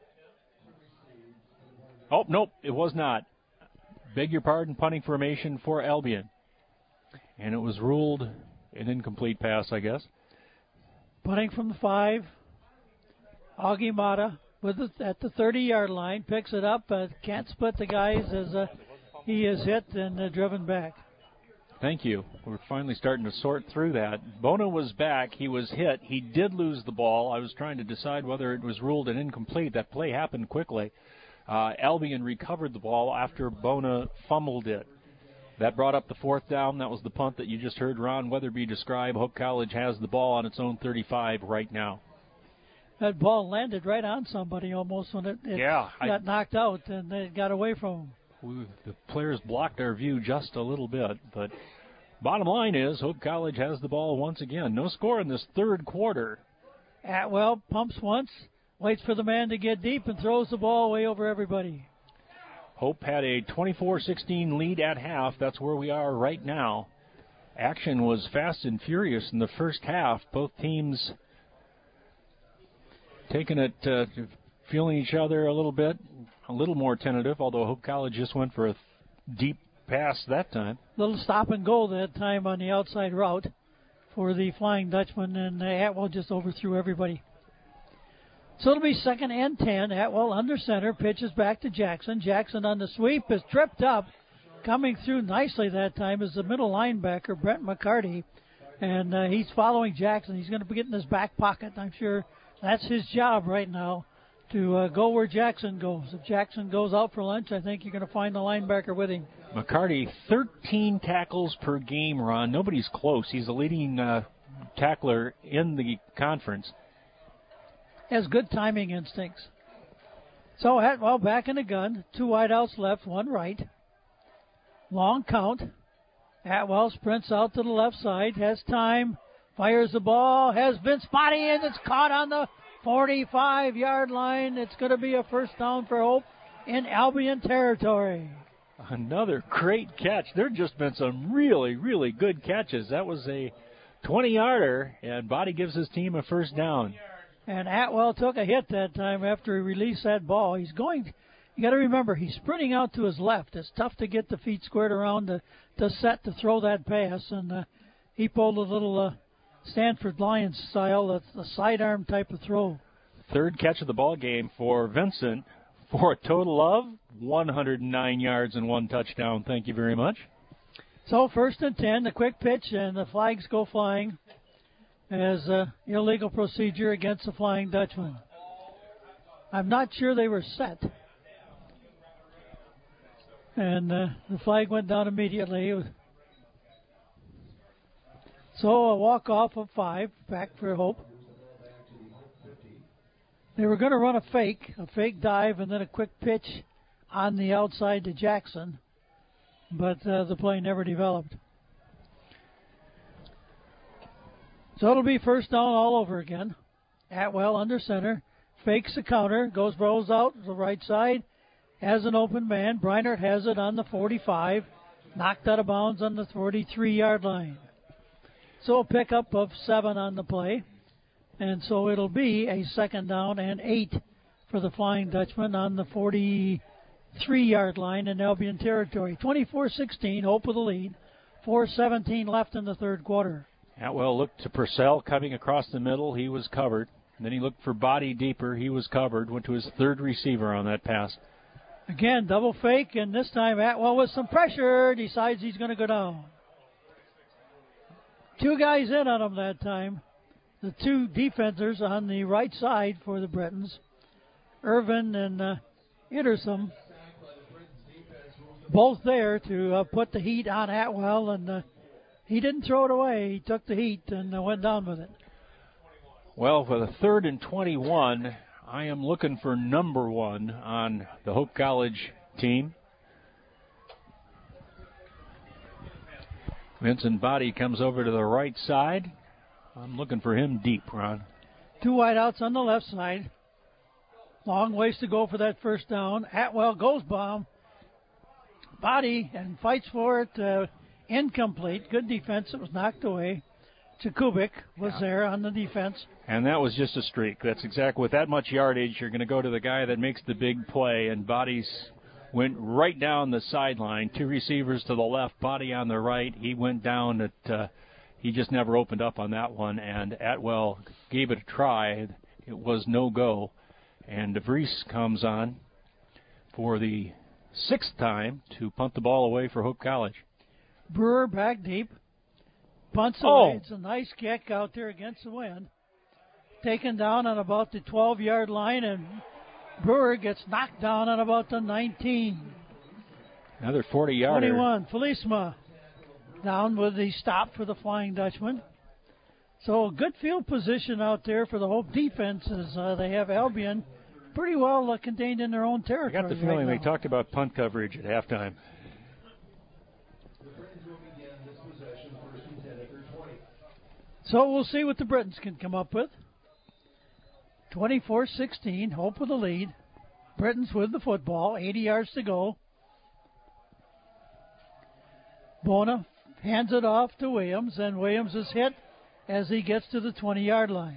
Oh, nope, it was not. Beg your pardon, punting formation for Albion. And it was ruled an incomplete pass, I guess. Punting from the 5. Augie Mata at the 30-yard line, picks it up, can't split the guys as he is hit and driven back. Thank you. We're finally starting to sort through that. Bona was back. He was hit. He did lose the ball. I was trying to decide whether it was ruled an incomplete. That play happened quickly. Albion recovered the ball after Bona fumbled it. That brought up the 4th down. That was the punt that you just heard Ron Weatherby describe. Hope College has the ball on its own 35 right now. That ball landed right on somebody almost when it got knocked out, and it got away from him. The players blocked our view just a little bit, but bottom line is Hope College has the ball once again. No score in this third quarter. Atwell pumps once, waits for the man to get deep, and throws the ball way over everybody. Hope had a 24-16 lead at half. That's where we are right now. Action was fast and furious in the first half. Both teams taking it, feeling each other a little bit. A little more tentative, although Hope College just went for a deep pass that time. Little stop and go that time on the outside route for the Flying Dutchman, and Atwell just overthrew everybody. So it'll be 2nd and 10. Atwell under center, pitches back to Jackson. Jackson on the sweep is tripped up. Coming through nicely that time is the middle linebacker, Brent McCarty, and he's following Jackson. He's going to be getting his back pocket. I'm sure that's his job right now, to go where Jackson goes. If Jackson goes out for lunch, I think you're going to find the linebacker with him. McCarty, 13 tackles per game, Ron. Nobody's close. He's the leading tackler in the conference. Has good timing instincts. So Atwell back in the gun. 2 wideouts left, 1 right. Long count. Atwell sprints out to the left side, has time, fires the ball, has Vince Body, and it's caught on the 45-yard line. It's going to be a first down for Hope in Albion territory. Another great catch. There have just been some really, really good catches. That was a 20-yarder, and Body gives his team a first down. And Atwell took a hit that time after he released that ball. He's going, you got to remember, he's sprinting out to his left. It's tough to get the feet squared around to set to throw that pass, and he pulled a little Stanford Lions style. That's the sidearm type of throw. Third catch of the ball game for Vincent for a total of 109 yards and 1 touchdown. Thank you very much. So 1st and 10, the quick pitch, and the flags go flying as illegal procedure against the Flying Dutchman. I'm not sure they were set. And the flag went down immediately. So a walk-off of 5, back for Hope. They were going to run a fake dive, and then a quick pitch on the outside to Jackson. But the play never developed. So it'll be first down all over again. Atwell under center, fakes the counter, rolls out to the right side, has an open man. Breinert has it on the 45, knocked out of bounds on the 43-yard line. So a pickup of 7 on the play. And so it'll be a 2nd down and 8 for the Flying Dutchman on the 43-yard line in Albion territory. 24-16, Hope with the lead. 4:17 left in the third quarter. Atwell looked to Purcell coming across the middle. He was covered. Then he looked for Body deeper. He was covered. Went to his third receiver on that pass. Again, double fake, and this time Atwell with some pressure decides he's going to go down. 2 guys in on him that time. The 2 defenders on the right side for the Britons, Irvin and Ederson, both there to put the heat on Atwell, and he didn't throw it away. He took the heat and went down with it. Well, for the 3rd and 21, I am looking for number 1 on the Hope College team. Vincent Body comes over to the right side. I'm looking for him deep, Ron. 2 wideouts on the left side. Long ways to go for that first down. Atwell goes bomb. Body and fights for it. Incomplete. Good defense. It was knocked away. Jakubik was there on the defense. And that was just a streak. That's exactly, with that much yardage, you're going to go to the guy that makes the big play, and Bodies went right down the sideline. 2 receivers to the left, Body on the right. He went down at, he just never opened up on that one, and Atwell gave it a try. It was no go, And DeVries comes on for the 6th time to punt the ball away for Hope College. Brewer back deep. Punts away. It's a nice kick out there against the wind. Taken down on about the 12-yard line, and Brewer gets knocked down on about the 19. Another 40-yarder. 21, Felisma down with the stop for the Flying Dutchman. So a good field position out there for the Hope defense as they have Albion pretty well contained in their own territory. I got the feeling they talked about punt coverage at halftime. So we'll see what the Britons can come up with. 24-16, Hope with the lead. Britons with the football, 80 yards to go. Bona hands it off to Williams, and Williams is hit as he gets to the 20-yard line.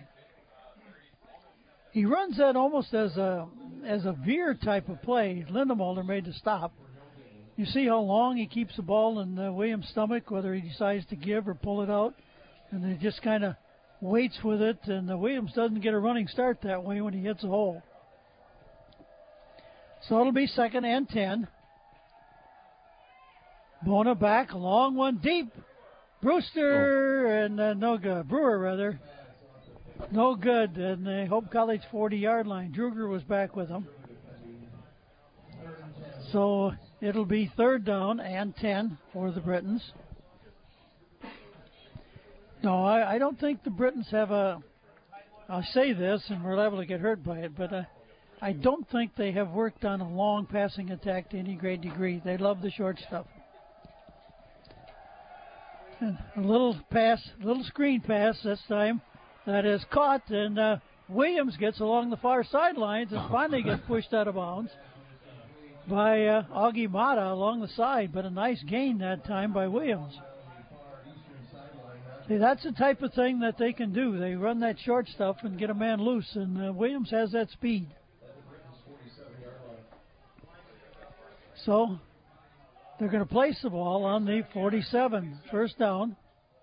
He runs that almost as a veer type of play. Lindenmulder made the stop. You see how long he keeps the ball in Williams' stomach, whether he decides to give or pull it out, and he just kind of waits with it, and Williams doesn't get a running start that way when he hits a hole. So it'll be 2nd and 10. Bona back, a long one deep. Brewster and no good. Brewer, rather. No good. And the Hope College 40-yard line. Druger was back with him. So it'll be 3rd down and 10 for the Britons. No, I don't think the Britons have I'll say this, and we're liable to get hurt by it, but I don't think they have worked on a long passing attack to any great degree. They love the short stuff. And a little screen pass this time that is caught, and Williams gets along the far sidelines and finally gets pushed out of bounds by Augie Mata along the side, but a nice gain that time by Williams. See, that's the type of thing that they can do. They run that short stuff and get a man loose, and Williams has that speed. So they're going to place the ball on the 47, 1st down.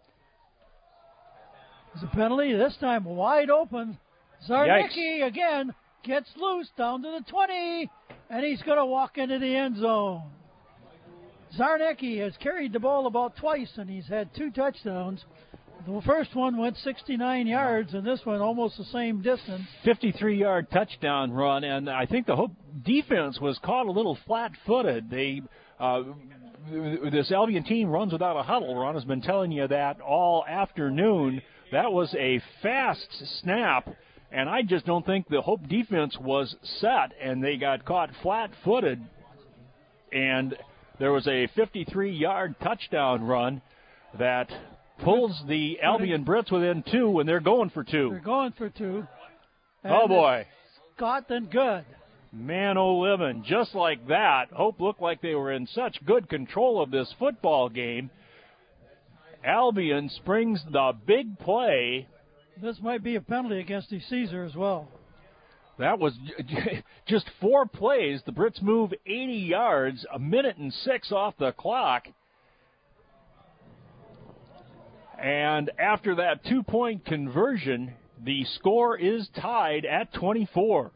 There's a penalty, this time wide open. Zarnicki again gets loose down to the 20, and he's going to walk into the end zone. Zarnicki has carried the ball about twice, and he's had 2 touchdowns. The first one went 69 yards, and this one almost the same distance. 53-yard touchdown run, and I think the Hope defense was caught a little flat-footed. They, this Albion team runs without a huddle. Ron has been telling you that all afternoon. That was a fast snap, and I just don't think the Hope defense was set, and they got caught flat-footed, and there was a 53-yard touchdown run that pulls the Albion Brits within 2, and they're going for 2. They're going for 2. Oh, boy. Scott and good. Man, oh, living. Just like that, Hope looked like they were in such good control of this football game. Albion springs the big play. This might be a penalty against the Caesar as well. That was just 4 plays. The Brits move 80 yards, 1:06 off the clock. And after that 2-point conversion, the score is tied at 24.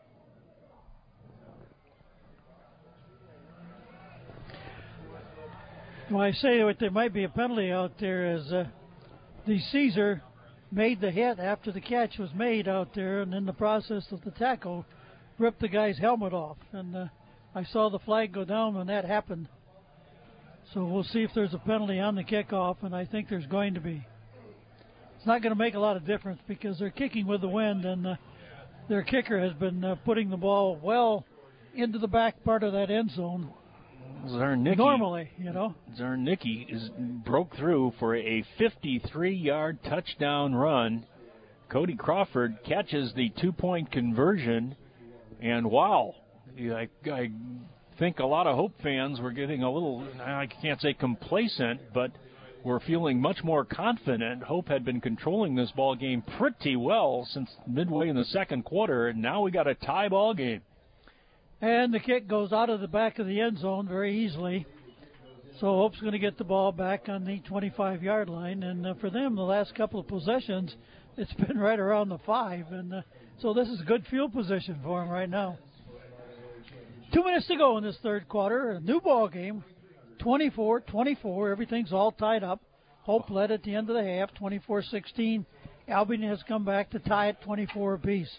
Well, I say that there might be a penalty out there as the Caesar made the hit after the catch was made out there, and in the process of the tackle, ripped the guy's helmet off. And I saw the flag go down when that happened. So we'll see if there's a penalty on the kickoff, and I think there's going to be. It's not going to make a lot of difference because they're kicking with the wind, and their kicker has been putting the ball well into the back part of that end zone. Zarnicki, normally, you know. Zarnicki broke through for a 53-yard touchdown run. Cody Crawford catches the 2-point conversion, and wow, I think a lot of Hope fans were getting a little, I can't say complacent, but were feeling much more confident. Hope had been controlling this ball game pretty well since midway in the second quarter, and now we got a tie ball game. And the kick goes out of the back of the end zone very easily. So Hope's going to get the ball back on the 25-yard line. And for them, the last couple of possessions, it's been right around the 5, and so this is good field position for him right now. 2 minutes to go in this third quarter. A new ball game, 24-24. Everything's all tied up. Hope led at the end of the half, 24-16. Albion has come back to tie at 24 apiece.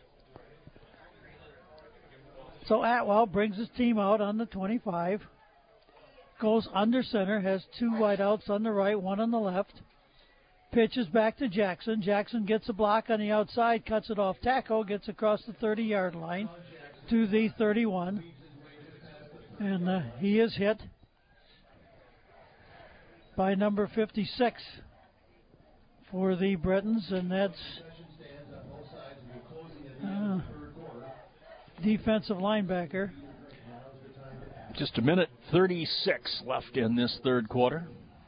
So Atwell brings his team out on the 25. Goes under center, has 2 wideouts on the right, 1 on the left. Pitches back to Jackson. Jackson gets a block on the outside, cuts it off tackle, gets across the 30-yard line to the 31. And he is hit by number 56 for the Britons, and that's defensive linebacker. Just a minute 36 left in this third quarter.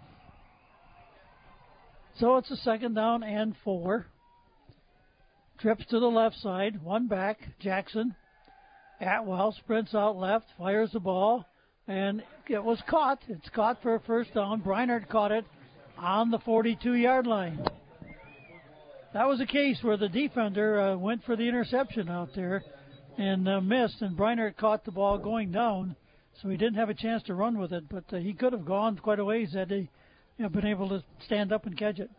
So it's a 2nd down and 4. Trips to the left side, 1 back, Jackson. Atwell sprints out left, fires the ball, and it was caught. It's caught for a 1st down. Breinert caught it on the 42-yard line. That was a case where the defender went for the interception out there and missed, and Breinert caught the ball going down, so he didn't have a chance to run with it, but he could have gone quite a ways had he been able to stand up and catch it.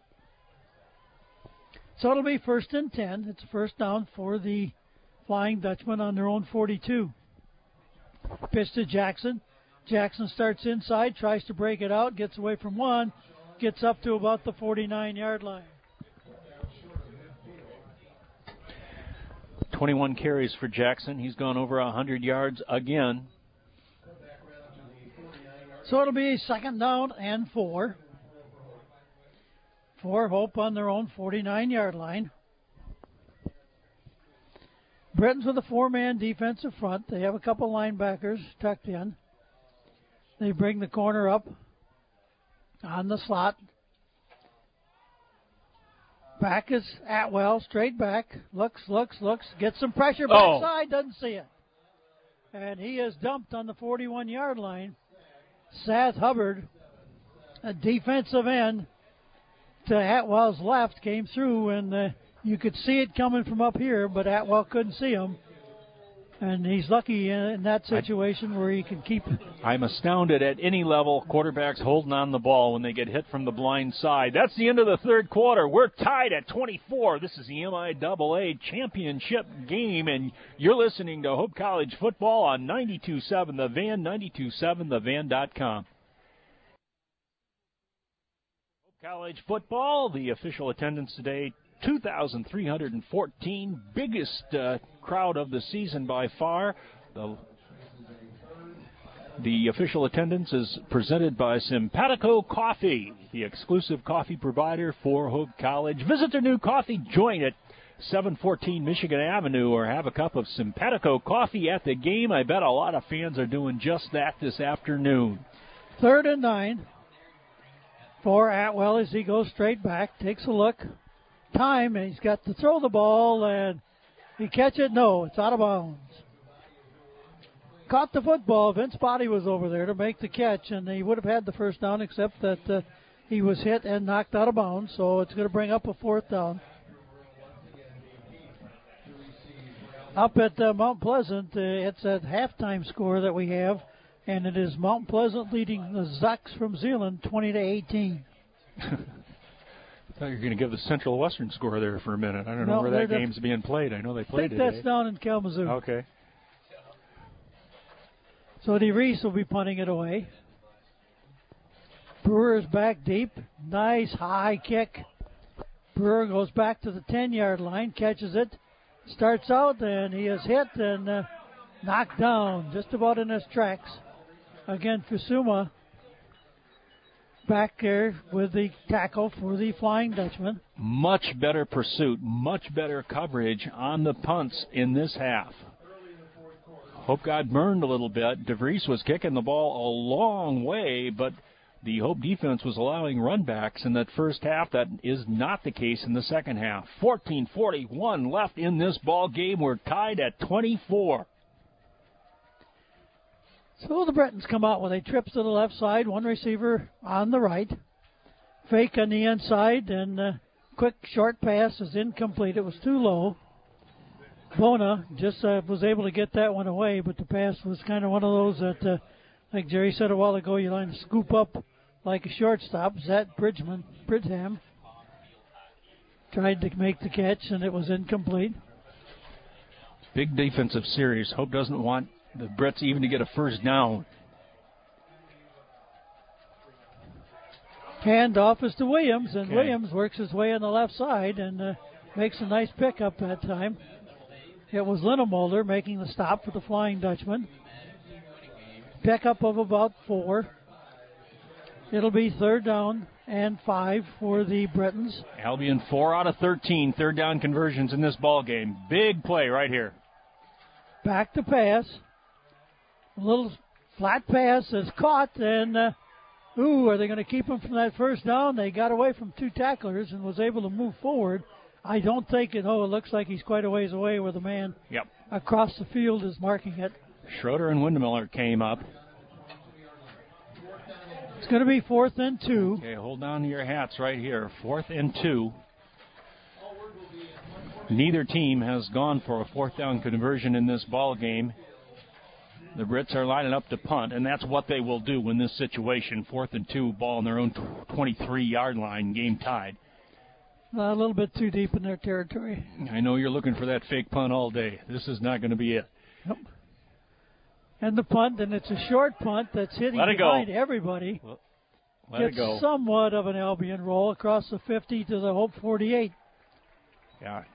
So it'll be 1st and 10. It's a 1st down for the Flying Dutchman on their own 42. Pitch to Jackson. Jackson starts inside, tries to break it out, gets away from 1, gets up to about the 49-yard line. 21 carries for Jackson. He's gone over 100 yards again. So it'll be 2nd down and 4. For Hope on their own 49-yard line. Britons with a 4-man defensive front. They have a couple linebackers tucked in. They bring the corner up on the slot. Back is Atwell, straight back. Looks, gets some pressure backside, doesn't see it. And he is dumped on the 41-yard line. Seth Hubbard, a defensive end, to Atwell's left, came through, and you could see it coming from up here, but Atwell couldn't see him. And he's lucky in that situation where he can keep. I'm astounded at any level quarterbacks holding on the ball when they get hit from the blind side. That's the end of the third quarter. We're tied at 24. This is the MIAA championship game, and you're listening to Hope College football on 92.7 The Van, 92.7thevan.com. College football, the official attendance today, 2,314, biggest crowd of the season by far. The official attendance is presented by Simpatico Coffee, the exclusive coffee provider for Hope College. Visit their new coffee joint at 714 Michigan Avenue or have a cup of Simpatico Coffee at the game. I bet a lot of fans are doing just that this afternoon. 3rd and 9. For Atwell as he goes straight back, takes a look, and he's got to throw the ball, and he catch it? No, it's out of bounds. Caught the football. Vince Body was over there to make the catch, and he would have had the 1st down except that he was hit and knocked out of bounds, so it's going to bring up a 4th down. Up at Mount Pleasant, it's a halftime score that we have. And it is Mount Pleasant leading the Zucks from Zeeland 20-18. I thought you were going to give the Central Western score there for a minute. I don't know where that game's being played. I know they played it. I think that's down in Kalamazoo. Okay. So DeVries will be punting it away. Brewer's back deep. Nice high kick. Brewer goes back to the 10-yard line, catches it, starts out, and he is hit and knocked down just about in his tracks. Again, Kusuma back there with the tackle for the Flying Dutchman. Much better pursuit, much better coverage on the punts in this half. Hope got burned a little bit. DeVries was kicking the ball a long way, but the Hope defense was allowing runbacks in that first half. That is not the case in the second half. 14:41 left in this ball game. We're tied at 24. So the Britons come out with a trip to the left side, one receiver on the right. Fake on the inside, and quick short pass is incomplete. It was too low. Bona just was able to get that one away, but the pass was kind of one of those that, like Jerry said a while ago, you line to scoop up like a shortstop. Zach Bridgham tried to make the catch, and it was incomplete. Big defensive series. Hope doesn't want the Brits even to get a first down. Handoff is to Williams, and Okay. Williams works his way on the left side and makes a nice pickup that time. It was Linnemolder making the stop for the Flying Dutchman. Pickup of about 4. It'll be 3rd down and 5 for the Britons. Albion 4 out of 13 third down conversions in this ball game. Big play right here. Back to pass. A little flat pass is caught, and are they going to keep him from that first down? They got away from 2 tacklers and was able to move forward. I don't think it looks like he's quite a ways away where the man across the field is marking it. Schroeder and Windemiller came up. It's going to be 4th and 2. Okay, hold on to your hats right here. 4th and 2. Neither team has gone for a 4th down conversion in this ball game. The Brits are lining up to punt, and that's what they will do in this situation. 4th and 2, ball on their own 23-yard line, game tied. A little bit too deep in their territory. I know you're looking for that fake punt all day. This is not going to be it. Nope. And the punt, and it's a short punt that's hitting behind everybody. Let it go. It's somewhat of an Albion roll across the 50 to the Hope 48. Yeah,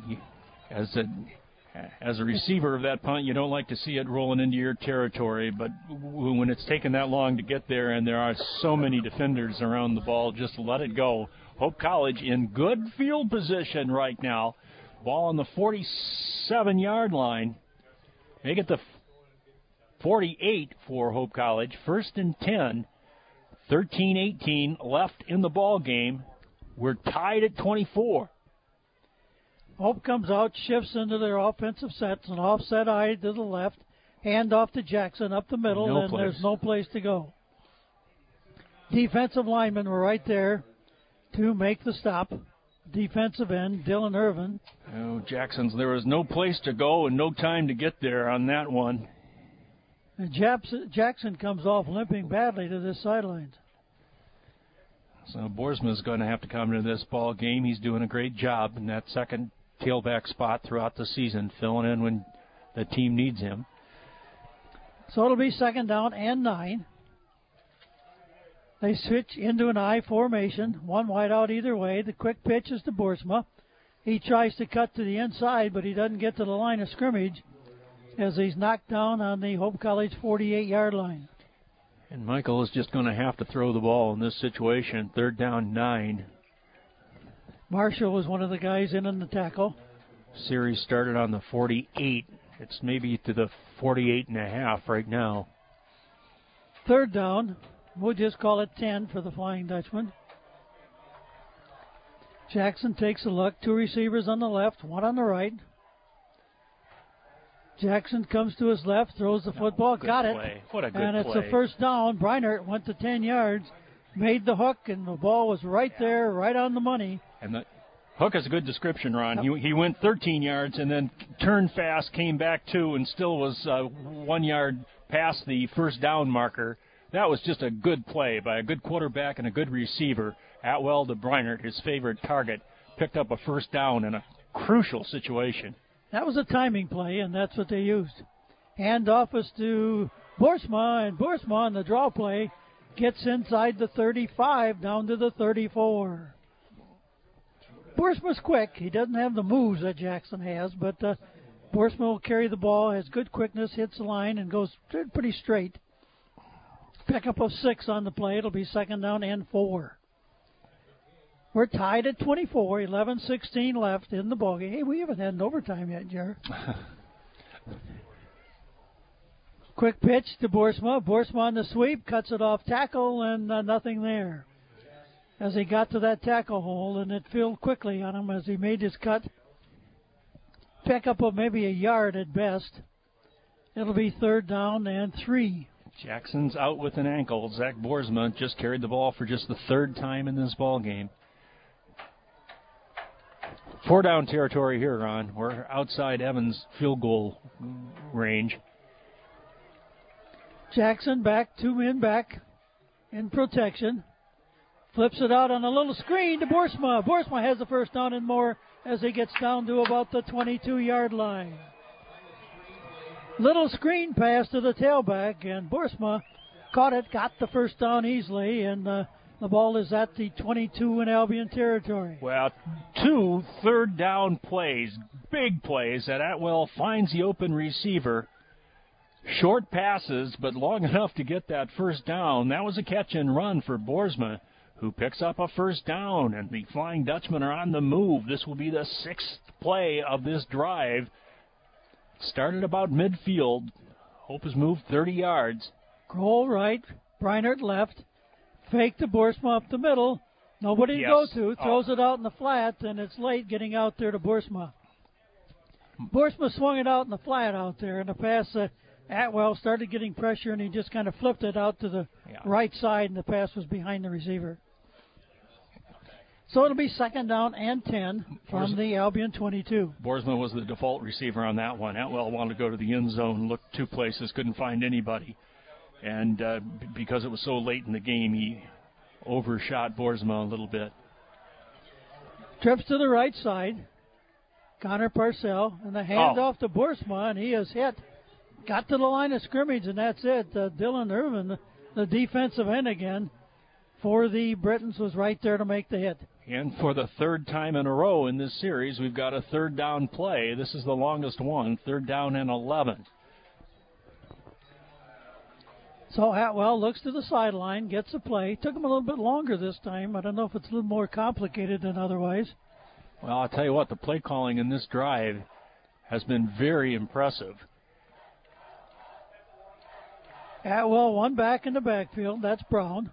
as a receiver of that punt, you don't like to see it rolling into your territory, but when it's taken that long to get there and there are so many defenders around the ball, just let it go. Hope College in good field position right now. Ball on the 47-yard line. Make it the 48 for Hope College. 1st and 10. 13-18 left in the ball game. We're tied at 24. Hope comes out, shifts into their offensive sets, an offset eye to the left, hand off to Jackson up the middle, and there's no place to go. Defensive linemen were right there to make the stop. Defensive end, Dylan Irvin. Oh, there was no place to go and no time to get there on that one. And Jackson comes off limping badly to this sideline. So Boersma's going to have to come into this ball game. He's doing a great job in that second tailback spot throughout the season, filling in when the team needs him. So it'll be 2nd down and 9. They switch into an I formation, one wide out either way. The quick pitch is to Boersma. He tries to cut to the inside, but he doesn't get to the line of scrimmage as he's knocked down on the Hope College 48-yard line. And Michael is just going to have to throw the ball in this situation. 3rd down, 9. Marshall was one of the guys in on the tackle. Series started on the 48. It's maybe to the 48.5 right now. 3rd down. We'll just call it 10 for the Flying Dutchman. Jackson takes a look. 2 receivers on the left, 1 on the right. Jackson comes to his left, throws the football, got it. What a good play. And it's play. a 1st down. Breinert went to 10 yards, made the hook, and the ball was right there, right on the money. And the hook is a good description, Ron. He went 13 yards and then turned fast, came back 2, and still was 1 yard past the 1st down marker. That was just a good play by a good quarterback and a good receiver. Atwell to Breinert, his favorite target, picked up a 1st down in a crucial situation. That was a timing play, and that's what they used. Handoff is to Boersma, and Boersma on the draw play gets inside the 35 down to the 34. Boersma's quick. He doesn't have the moves that Jackson has, but Boersma will carry the ball, has good quickness, hits the line, and goes pretty straight. Pickup of 6 on the play. It'll be 2nd down and 4. We're tied at 24, 11-16 left in the ballgame. Hey, we haven't had an overtime yet, Jer. Quick pitch to Boersma. Boersma on the sweep, cuts it off tackle, and nothing there. As he got to that tackle hole, and it filled quickly on him as he made his cut. Pickup of maybe a yard at best. It'll be 3rd down and 3. Jackson's out with an ankle. Zach Boersma just carried the ball for just the 3rd time in this ball game. 4 down territory here, Ron. We're outside Evans' field goal range. Jackson back, 2 men back in protection. Flips it out on a little screen to Boersma. Boersma has the first down and more as he gets down to about the 22-yard line. Little screen pass to the tailback, and Boersma caught it, got the first down easily, and the ball is at the 22 in Albion territory. Well, 2 third-down plays, big plays, that Atwell finds the open receiver. Short passes, but long enough to get that first down. That was a catch and run for Boersma, who picks up a first down, and the Flying Dutchmen are on the move. This will be the 6th play of this drive. Started about midfield. Hope has moved 30 yards. Kroll right, Breinert left. Fake to Boersma up the middle. Nobody to go to. Throws it out in the flat, and it's late getting out there to Boersma. Boersma swung it out in the flat out there, and the pass Atwell started getting pressure, and he just kind of flipped it out to the right side, and the pass was behind the receiver. So it'll be 2nd down and 10 from the Albion 22. Boersma was the default receiver on that one. Atwell wanted to go to the end zone, looked 2 places, couldn't find anybody. And because it was so late in the game, he overshot Boersma a little bit. Trips to the right side. Connor Parcell, and the handoff to Boersma, and he is hit. Got to the line of scrimmage, and that's it. Dylan Irvin, the defensive end again, for the Britons, was right there to make the hit. And for the 3rd time in a row in this series, we've got a 3rd down play. This is the longest one, 3rd down and 11. So Atwell looks to the sideline, gets a play. Took him a little bit longer this time. I don't know if it's a little more complicated than otherwise. Well, I'll tell you what, the play calling in this drive has been very impressive. Atwell, 1 back in the backfield. That's Brown.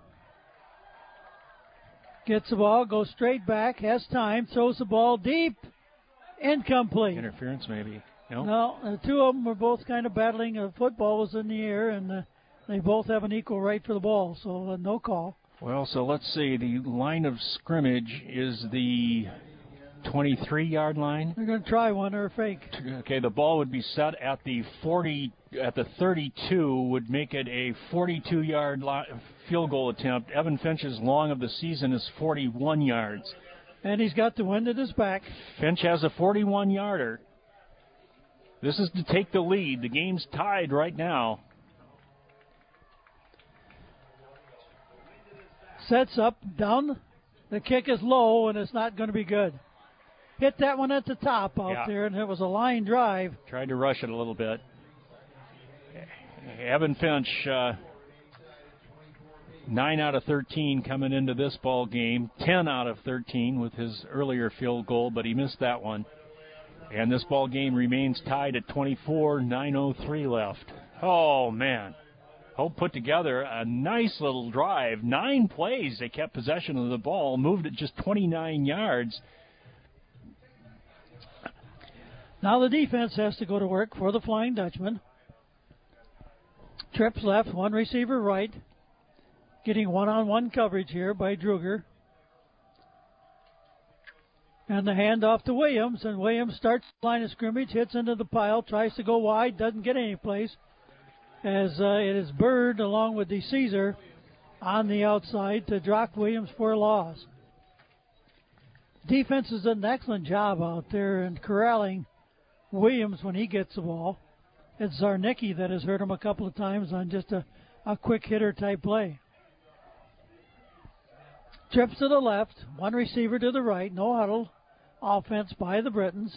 Gets the ball, goes straight back, has time, throws the ball deep, incomplete. Interference, maybe. No, the 2 of them were both kind of battling. Football was in the air, and they both have an equal right for the ball, so no call. Well, so let's see. The line of scrimmage is the 23-yard line. They're going to try one or a fake. Okay, the ball would be set at the 40, at the 32, would make it a 42-yard field goal attempt. Evan Finch's long of the season is 41 yards. And he's got the wind at his back. Finch has a 41-yarder. This is to take the lead. The game's tied right now. Sets up, down. The kick is low, and it's not going to be good. Hit that one at the top out there, and it was a line drive. Tried to rush it a little bit. Evan Finch, 9 out of 13 coming into this ball game. 10 out of 13 with his earlier field goal, but he missed that one. And this ball game remains tied at 24, 9:03 left. Oh, man. Hope put together a nice little drive. 9 plays. They kept possession of the ball, moved it just 29 yards. Now the defense has to go to work for the Flying Dutchman. Trips left, 1 receiver right. Getting one-on-one coverage here by Druger. And the handoff to Williams, and Williams starts the line of scrimmage, hits into the pile, tries to go wide, doesn't get any place. As it is Bird along with the Caesar on the outside to drop Williams for a loss. Defense has done an excellent job out there in corralling Williams when he gets the ball. It's Zarnicki that has hurt him a couple of times on just a quick hitter type play. Trips to the left, 1 receiver to the right, no huddle. Offense by the Britons.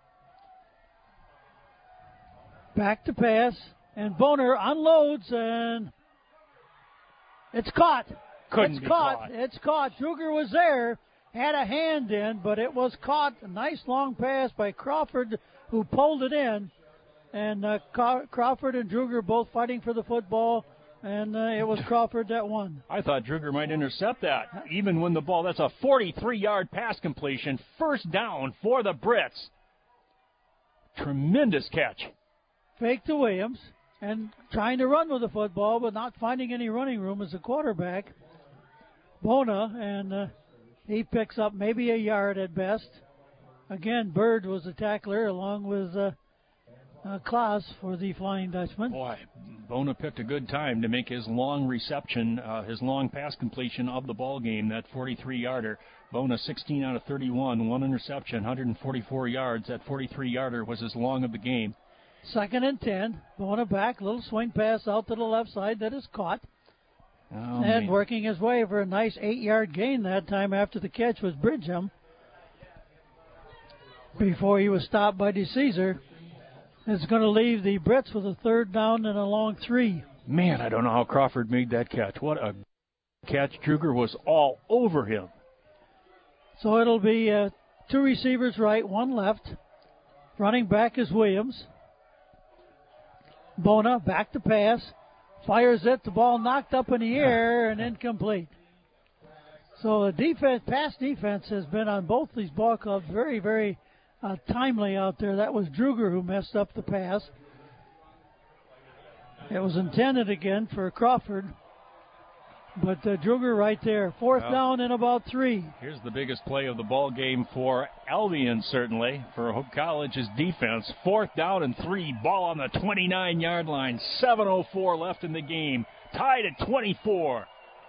Back to pass, and Boner unloads, and it's caught. Couldn't be caught. It's caught. Druger was there, had a hand in, but it was caught. A nice long pass by Crawford, who pulled it in. And Crawford and Druger both fighting for the football, and it was Crawford that won. I thought Druger might intercept that, even when the ball, that's a 43-yard pass completion. First down for the Brits. Tremendous catch. Fake to Williams, and trying to run with the football, but not finding any running room as a quarterback. Bona, and he picks up maybe a yard at best. Again, Bird was the tackler along with Klaas for the Flying Dutchman. Boy, Bona picked a good time to make his long reception, his long pass completion of the ball game, that 43-yarder. Bona 16 out of 31, one interception, 144 yards. That 43-yarder was his long of the game. 2nd and 10. Bona back, little swing pass out to the left side that is caught. And working his way for a nice 8-yard gain that time after the catch was Bridgham. Before he was stopped by DeCesar. It's going to leave the Brits with a 3rd down and a long 3. Man, I don't know how Crawford made that catch. What a catch. Druger was all over him. So it'll be 2 receivers right, 1 left. Running back is Williams. Bona back to pass. Fires it. The ball knocked up in the air and incomplete. So the pass defense has been on both these ball clubs very, very timely out there. That was Druger who messed up the pass. It was intended again for Crawford. But Druger right there. 4th down and about 3. Here's the biggest play of the ball game for Albion, certainly, for Hope College's defense. 4th down and 3. Ball on the 29-yard line. 7:04 left in the game. Tied at 24.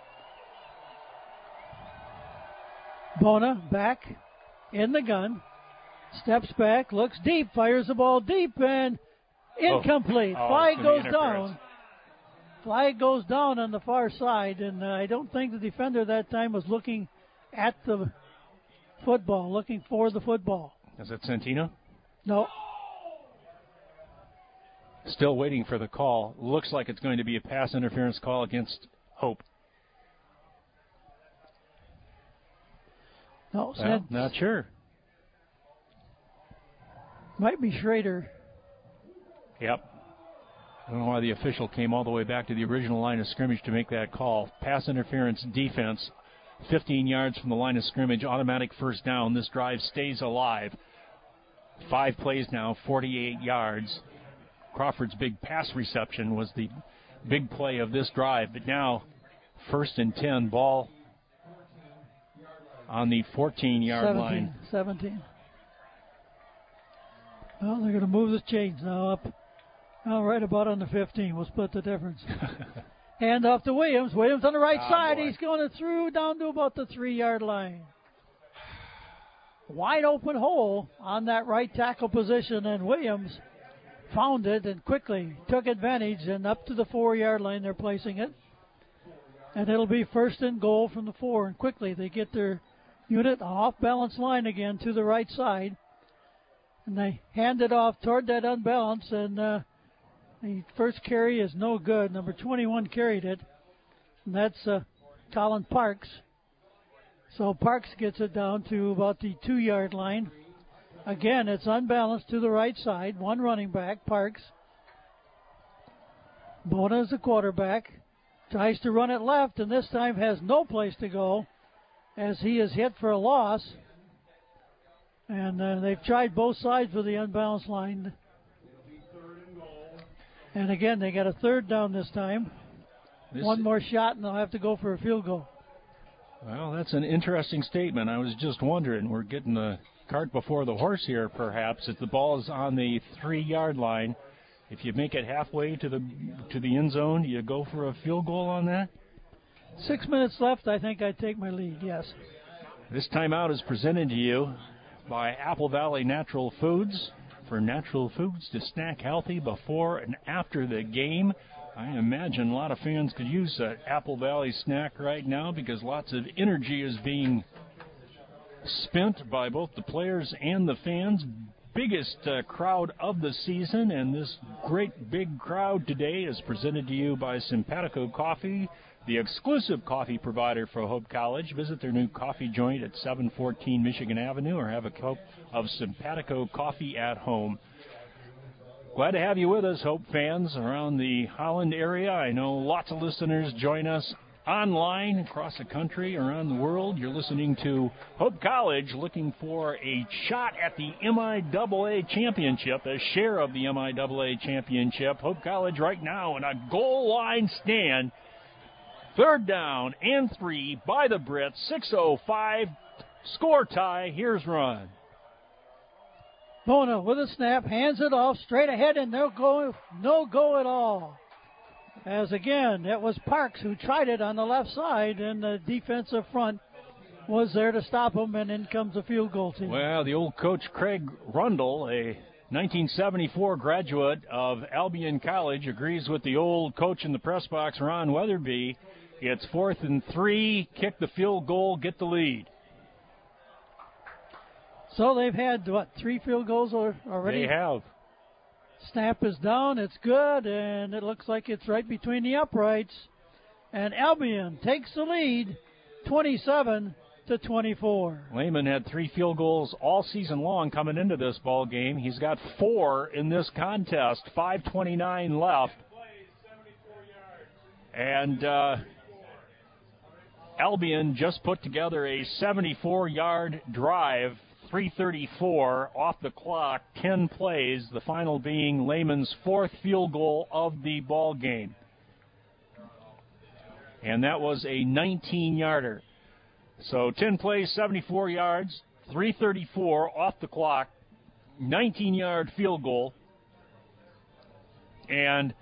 Bona back in the gun. Steps back, looks deep, fires the ball deep, and incomplete. Flag goes down. Flag goes down on the far side, and I don't think the defender that time was looking at the football, looking for the football. Is that Santino? No. Still waiting for the call. Looks like it's going to be a pass interference call against Hope. No, not sure. Might be Schrader. Yep. I don't know why the official came all the way back to the original line of scrimmage to make that call. Pass interference defense, 15 yards from the line of scrimmage, automatic 1st down. This drive stays alive. 5 plays now, 48 yards. Crawford's big pass reception was the big play of this drive. But now, 1st and 10, ball on the 14-yard line. 17. Well, they're going to move the chains now up. Right about on the 15. We'll split the difference. Hand off to Williams. Williams on the right side. Boy. He's going through down to about the 3-yard line. Wide open hole on that right tackle position, and Williams found it and quickly took advantage, and up to the 4-yard line they're placing it. And it'll be 1st and goal from the 4, and quickly they get their unit off-balance line again to the right side. And they hand it off toward that unbalance, and the first carry is no good. Number 21 carried it, and that's Colin Parks. So Parks gets it down to about the 2-yard line. Again, it's unbalanced to the right side. One running back, Parks. Bona is the quarterback. Tries to run it left, and this time has no place to go as he is hit for a loss. And they've tried both sides with the unbalanced line. And again, they got a 3rd down this time. One more shot, and they'll have to go for a field goal. Well, that's an interesting statement. I was just wondering. We're getting the cart before the horse here, perhaps. If the ball is on the 3-yard line, if you make it halfway to the end zone, do you go for a field goal on that? 6 minutes left. I think I'd take my lead, yes. This timeout is presented to you by Apple Valley Natural Foods. For natural foods to snack healthy before and after the game. I imagine a lot of fans could use that Apple Valley snack right now because lots of energy is being spent by both the players and the fans. Biggest crowd of the season, and this great big crowd today is presented to you by Simpatico Coffee, the exclusive coffee provider for Hope College. Visit their new coffee joint at 714 Michigan Avenue or have a cup of Simpatico coffee at home. Glad to have you with us, Hope fans around the Holland area. I know lots of listeners join us online across the country, around the world. You're listening to Hope College, looking for a shot at the MIAA championship, a share of the MIAA championship. Hope College right now in a goal line stand. 3rd down and 3 by the Brits. 6:05 score tie. Here's Ron. Bona with a snap, hands it off straight ahead, and no go at all. As again, it was Parks who tried it on the left side, and the defensive front was there to stop him, and in comes a field goal team. Well, the old coach Craig Rundle, a 1974 graduate of Albion College, agrees with the old coach in the press box, Ron Weatherby. It's 4th and 3, kick the field goal, get the lead. So they've had, 3 field goals already? They have. Snap is down, it's good, and it looks like it's right between the uprights. And Albion takes the lead, 27-24. Lehman had 3 field goals all season long coming into this ball game. He's got 4 in this contest, 5:29 left. And Albion just put together a 74-yard drive, 3:34 off the clock, 10 plays, the final being Lehman's 4th field goal of the ball game. And that was a 19-yarder. So 10 plays, 74 yards, 3:34 off the clock, 19-yard field goal. And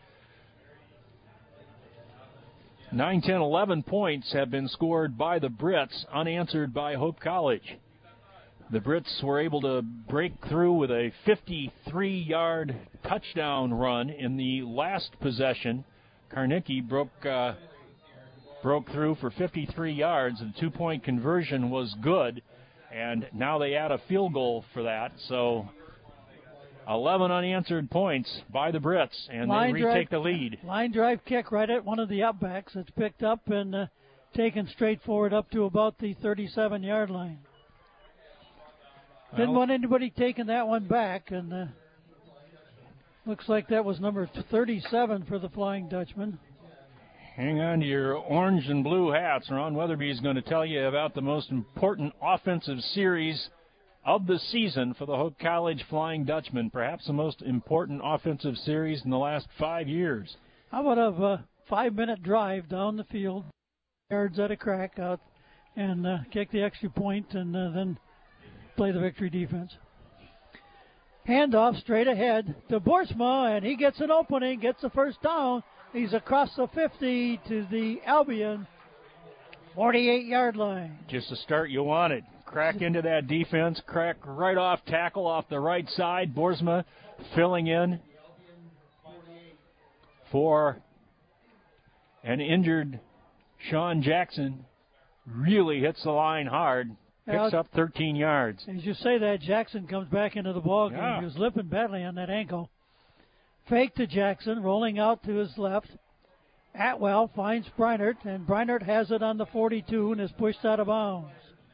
9, 10, 11 points have been scored by the Brits, unanswered by Hope College. The Brits were able to break through with a 53-yard touchdown run in the last possession. Carnicki broke through for 53 yards. The 2-point conversion was good, and now they add a field goal for that. So 11 unanswered points by the Brits, and they retake the lead. Line drive kick right at one of the upbacks. It's picked up and taken straight forward up to about the 37-yard line. Didn't want anybody taking that one back, and looks like that was number 37 for the Flying Dutchman. Hang on to your orange and blue hats. Ron Weatherby is going to tell you about the most important offensive series of the season for the Hope College Flying Dutchman, perhaps the most important offensive series in the last 5 years. How about a 5-minute drive down the field, yards at a crack out, and kick the extra point, and then play the victory defense. Handoff straight ahead to Boersma, and he gets an opening, gets the first down. He's across the 50 to the Albion 48-yard line. Just the start you wanted. Crack into that defense, crack right off tackle off the right side. Boersma filling in for an injured Sean Jackson. Really hits the line hard. Picks up 13 yards. As you say that, Jackson comes back into the ball game. Yeah. He was limping badly on that ankle. Fake to Jackson, rolling out to his left. Atwell finds Breinert, and Breinert has it on the 42 and is pushed out of bounds.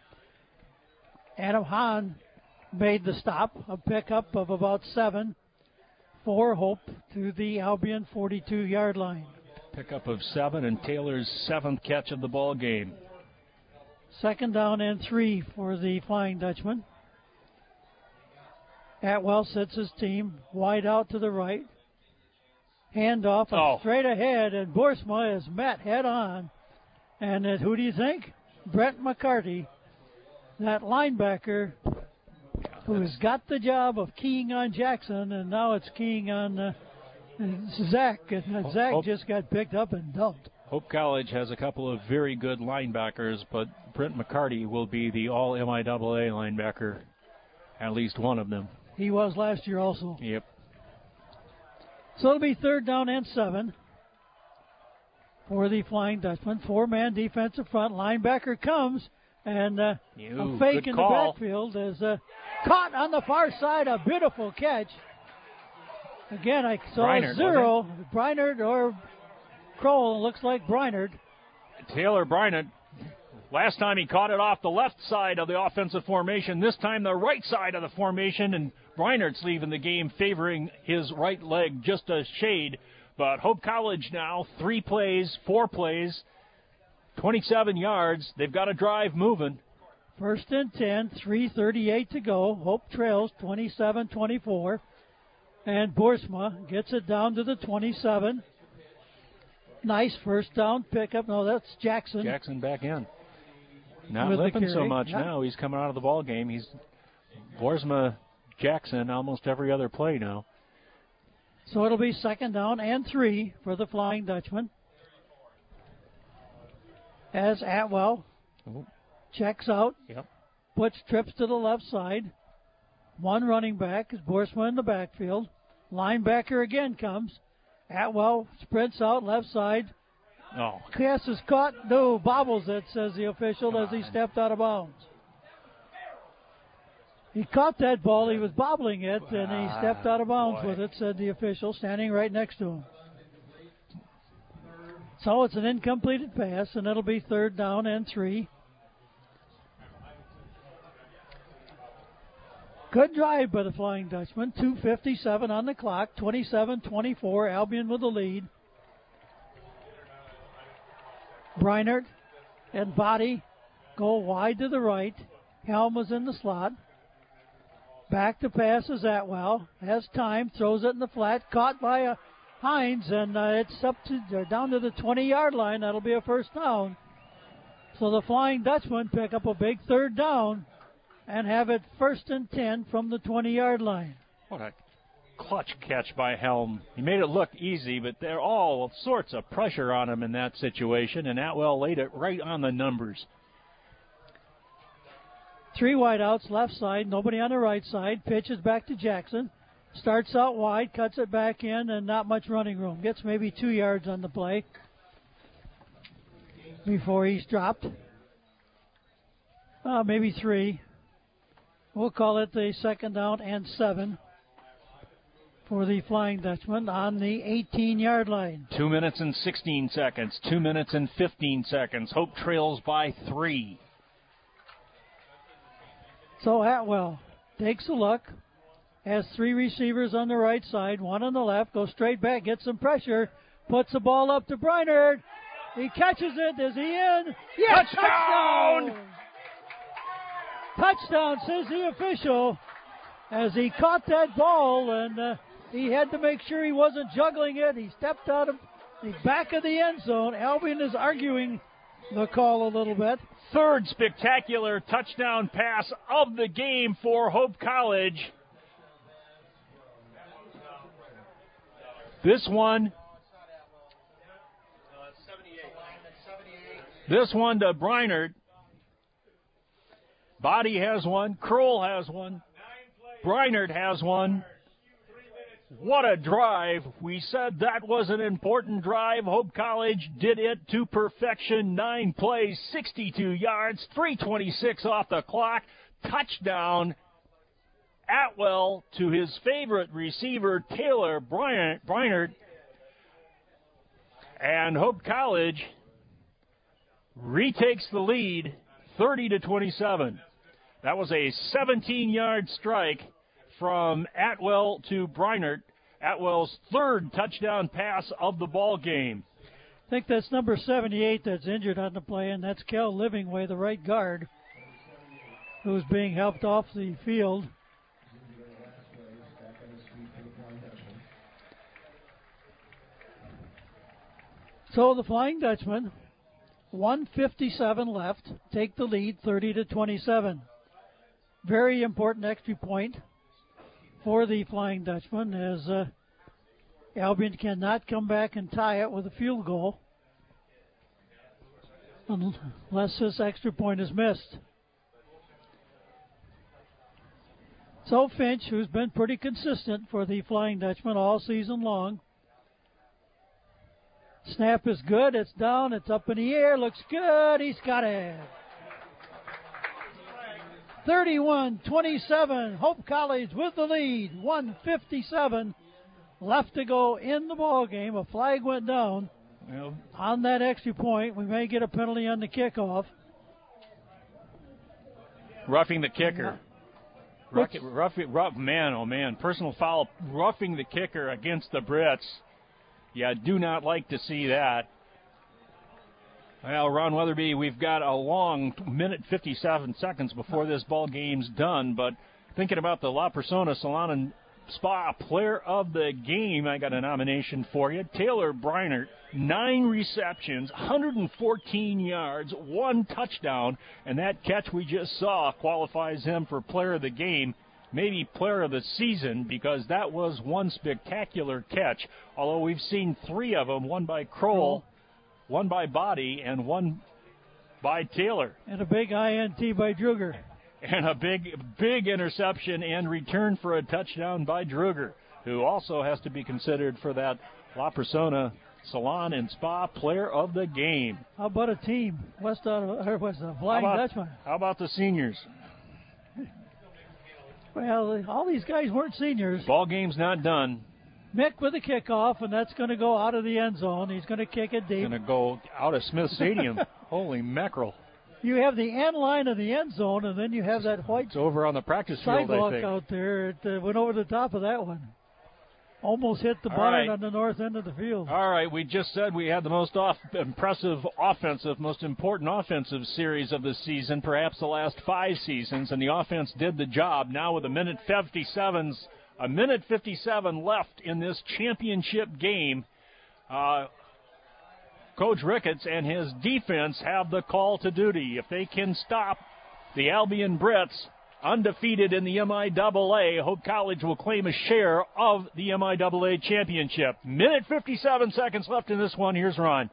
Adam Hahn made the stop, a pickup of about 7 for Hope to the Albion 42-yard line. Pickup of 7 and Taylor's 7th catch of the ball game. 2nd down and 3 for the Flying Dutchman. Atwell sets his team wide out to the right. Handoff straight ahead, and Boersma is met head on. And who do you think? Brent McCarty, that linebacker who has got the job of keying on Jackson, and now it's keying on Zach. And Zach just got picked up and dumped. Hope College has a couple of very good linebackers, but Brent McCarty will be the all-MIAA linebacker, at least one of them. He was last year also. Yep. So it'll be 3rd down and 7 for the Flying Dutchman. 4-man defensive front. Linebacker comes, and a fake in the backfield is caught on the far side. A beautiful catch. Again, I saw Breinert, 0. Breinert or Kroll. Looks like Breinert. Taylor Breinert. Last time he caught it off the left side of the offensive formation. This time the right side of the formation, and Breinert's leaving the game favoring his right leg just a shade. But Hope College now, 4 plays, 27 yards. They've got a drive moving. 1st and 10, 3:38 to go. Hope trails 27-24. And Boersma gets it down to the 27. Nice first down pickup. No, that's Jackson. Jackson back in. Not limping so much now. He's coming out of the ball game. Boersma Jackson almost every other play now. So it'll be 2nd down and 3 for the Flying Dutchman. As Atwell checks out, puts trips to the left side. One running back is Boersma in the backfield. Linebacker again comes. Atwell sprints out left side. Pass is caught. No, bobbles it, says the official as he stepped out of bounds. He caught that ball. He was bobbling it, and he stepped out of bounds with it, said the official, standing right next to him. So it's an incompleted pass, and it'll be 3rd down and 3. Good drive by the Flying Dutchman. 2:57 on the clock. 27-24. Albion with the lead. Breinert and Body go wide to the right. Helm was in the slot. Back to pass is Atwell. Has time. Throws it in the flat. Caught by Hines, and it's up to down to the 20-yard line. That'll be a 1st down. So the Flying Dutchman pick up a big 3rd down and have it 1st and 10 from the 20-yard line. What a clutch catch by Helm. He made it look easy, but there are all sorts of pressure on him in that situation, and Atwell laid it right on the numbers. 3 wideouts, left side, nobody on the right side. Pitches back to Jackson. Starts out wide, cuts it back in, and not much running room. Gets maybe 2 yards on the play before he's dropped. Maybe 3. We'll call it the 2nd down and 7 for the Flying Dutchman on the 18-yard line. 2 minutes and 16 seconds. 2 minutes and 15 seconds. Hope trails by 3. So Atwell takes a look. Has 3 receivers on the right side, 1 on the left. Goes straight back, gets some pressure. Puts the ball up to Breinert. He catches it. Is he in? Yes, touchdown! Touchdown, says the official, as he caught that ball, and he had to make sure he wasn't juggling it. He stepped out of the back of the end zone. Albion is arguing the call a little bit. 3rd spectacular touchdown pass of the game for Hope College. This one to Breinert. Body has one. Kroll has one. Breinert has one. What a drive. We said that was an important drive. Hope College did it to perfection. 9 plays, 62 yards, 3:26 off the clock. Touchdown. Atwell to his favorite receiver, Taylor Breinert. And Hope College retakes the lead, 30-27. That was a 17-yard strike from Atwell to Breinert. Atwell's 3rd touchdown pass of the ball game. I think that's number 78 that's injured on the play, and that's Kel Livingway, the right guard, who's being helped off the field. So the Flying Dutchman, 1:57 left, take the lead, 30-27. Very important extra point for the Flying Dutchman, as Albion cannot come back and tie it with a field goal unless this extra point is missed. So Finch, who's been pretty consistent for the Flying Dutchman all season long. Snap is good. It's down. It's up in the air. Looks good. He's got it. 31-27. Hope College with the lead. 1:57 left to go in the ball game. A flag went down on that extra point. We may get a penalty on the kickoff. Roughing the kicker. Man, oh man. Personal foul. Roughing the kicker against the Brits. Yeah, do not like to see that. Well, Ron Weatherby, we've got a long 1:57 seconds before this ball game's done, but thinking about the La Persona Salon and Spa Player of the Game, I got a nomination for you. Taylor Breinert, 9 receptions, 114 yards, 1 touchdown, and that catch we just saw qualifies him for Player of the Game. maybe player of the season, because that was one spectacular catch, although we've seen 3 of them, one by Kroll, one by Body, and one by Taylor. And a big INT by Druger. And a big interception and return for a touchdown by Druger, who also has to be considered for that La Persona Salon and Spa Player of the Game. How about a team? Flying Dutchman. How about the seniors? Well, all these guys weren't seniors. Ball game's not done. Mick with a kickoff, and that's going to go out of the end zone. He's going to kick it deep. Going to go out of Smith Stadium. Holy mackerel. You have the end line of the end zone, and then you have that white it's over on the practice field, sidewalk I think. out there. It went over the top of that one. Almost hit the barn on the north end of the field. All right, we just said we had the most most important offensive series of the season, perhaps the last 5 seasons, and the offense did the job. Now with a minute 57 left in this championship game, Coach Ricketts and his defense have the call to duty. If they can stop the Albion Brits, undefeated in the MIAA, Hope College will claim a share of the MIAA championship. Minute 57 seconds left in this one. Here's Ron.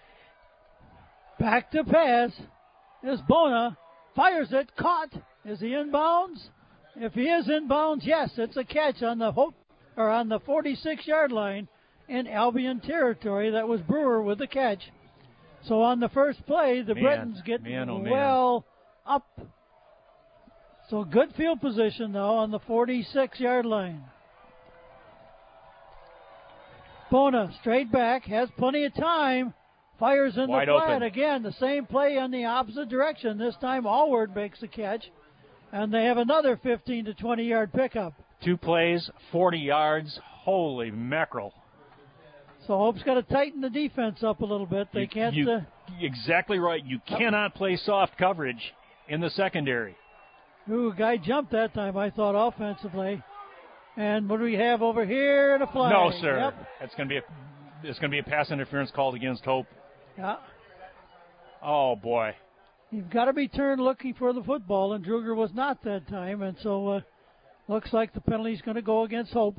Back to pass is Bona. Fires it. Caught. Is he inbounds? If he is inbounds, yes, it's a catch on the 46-yard line in Albion territory. That was Brewer with the catch. So on the first play, the Britons get well up. So good field position now on the 46-yard line. Bona straight back, has plenty of time, fires in the flat. Again, the same play in the opposite direction. This time Allward makes the catch, and they have another 15 to 20-yard pickup. 2 plays, 40 yards. Holy mackerel. So Hope's got to tighten the defense up a little bit. They can't. Exactly right. You cannot play soft coverage in the secondary. Ooh, a guy jumped that time, I thought, offensively. And what do we have over here? A flag. No, sir. Yep. It's going to be a pass interference called against Hope. Yeah. Oh, boy. You've got to be turned looking for the football, and Druger was not that time. And so looks like the penalty's going to go against Hope.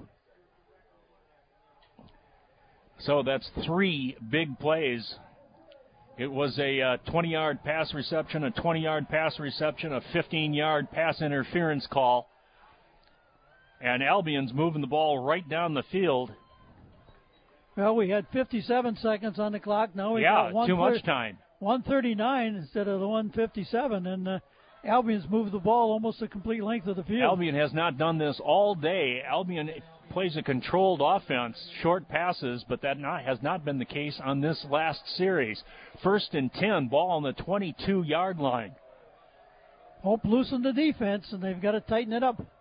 So that's 3 big plays. It was a 20-yard pass reception, a 20-yard pass reception, a 15-yard pass interference call. And Albion's moving the ball right down the field. Well, we had 57 seconds on the clock. Now we got too much time. 139 instead of the 157, and Albion's moved the ball almost a complete length of the field. Albion has not done this all day. Albion plays a controlled offense, short passes, but that has not been the case on this last series. 1st and 10, ball on the 22-yard line. Hope loosened the defense, and they've got to tighten it up.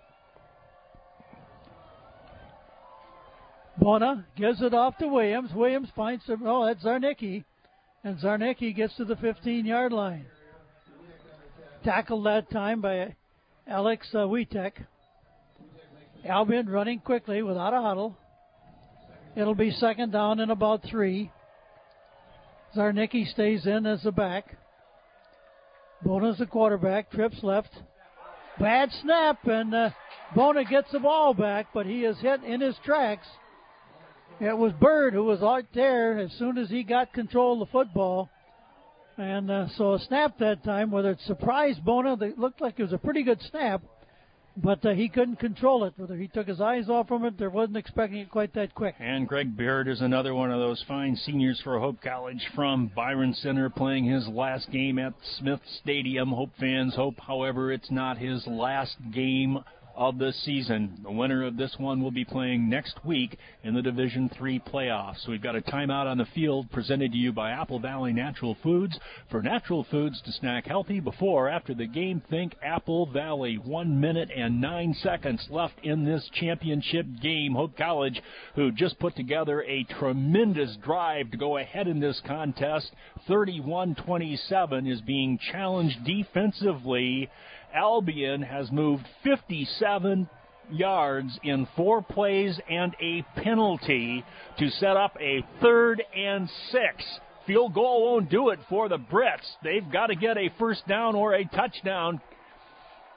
Bona gives it off to Williams. Williams finds that's Zarnicki, and Zarnicki gets to the 15-yard line. Tackled that time by Alex Witek. Albion running quickly without a huddle. It'll be 2nd down and about 3. Zarnicki stays in as the back. Bona's the quarterback. Trips left. Bad snap, and Bona gets the ball back, but he is hit in his tracks. It was Bird who was out there as soon as he got control of the football. And so a snap that time, whether it surprised Bona, it looked like it was a pretty good snap, but he couldn't control it. Whether he took his eyes off from it, there wasn't expecting it quite that quick. And Greg Beard is another one of those fine seniors for Hope College from Byron Center, playing his last game at Smith Stadium. Hope fans hope, however, it's not his last game of the season. The winner of this one will be playing next week in the Division III playoffs. We've got a timeout on the field presented to you by Apple Valley Natural Foods. For natural foods to snack healthy before or after the game, think Apple Valley. 1 minute and 9 seconds left in this championship game. Hope College, who just put together a tremendous drive to go ahead in this contest, 31-27, is being challenged defensively. Albion has moved 57 yards in 4 plays and a penalty to set up a 3rd and 6. Field goal won't do it for the Brits. They've got to get a first down or a touchdown.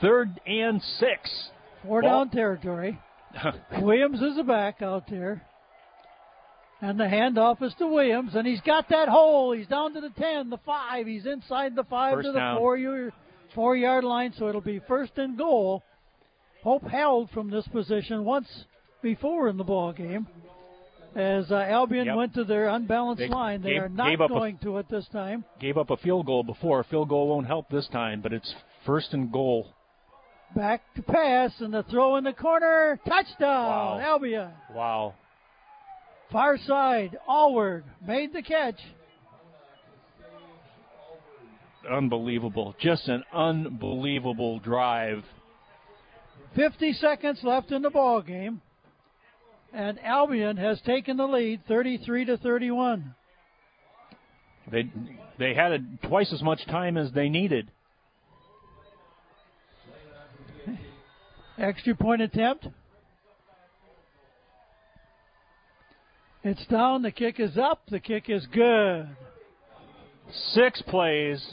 3rd and 6. 4 down territory. Williams is the back out there. And the handoff is to Williams, and he's got that hole. He's down to the 10, the 5. He's inside the 5 First to the down. 4-yard line, so it'll be 1st and goal. Hope held from this position once before in the ball game. As Albion went to their unbalanced line, they are not going to it this time. Gave up a field goal before. A field goal won't help this time, but it's 1st and goal. Back to pass, and the throw in the corner. Touchdown, Albion. Wow. Far side, Allward made the catch. Unbelievable. Just an unbelievable drive. 50 seconds left in the ball game. And Albion has taken the lead 33-31. They had twice as much time as they needed. Extra point attempt. It's down. The kick is up. The kick is good. 6 plays,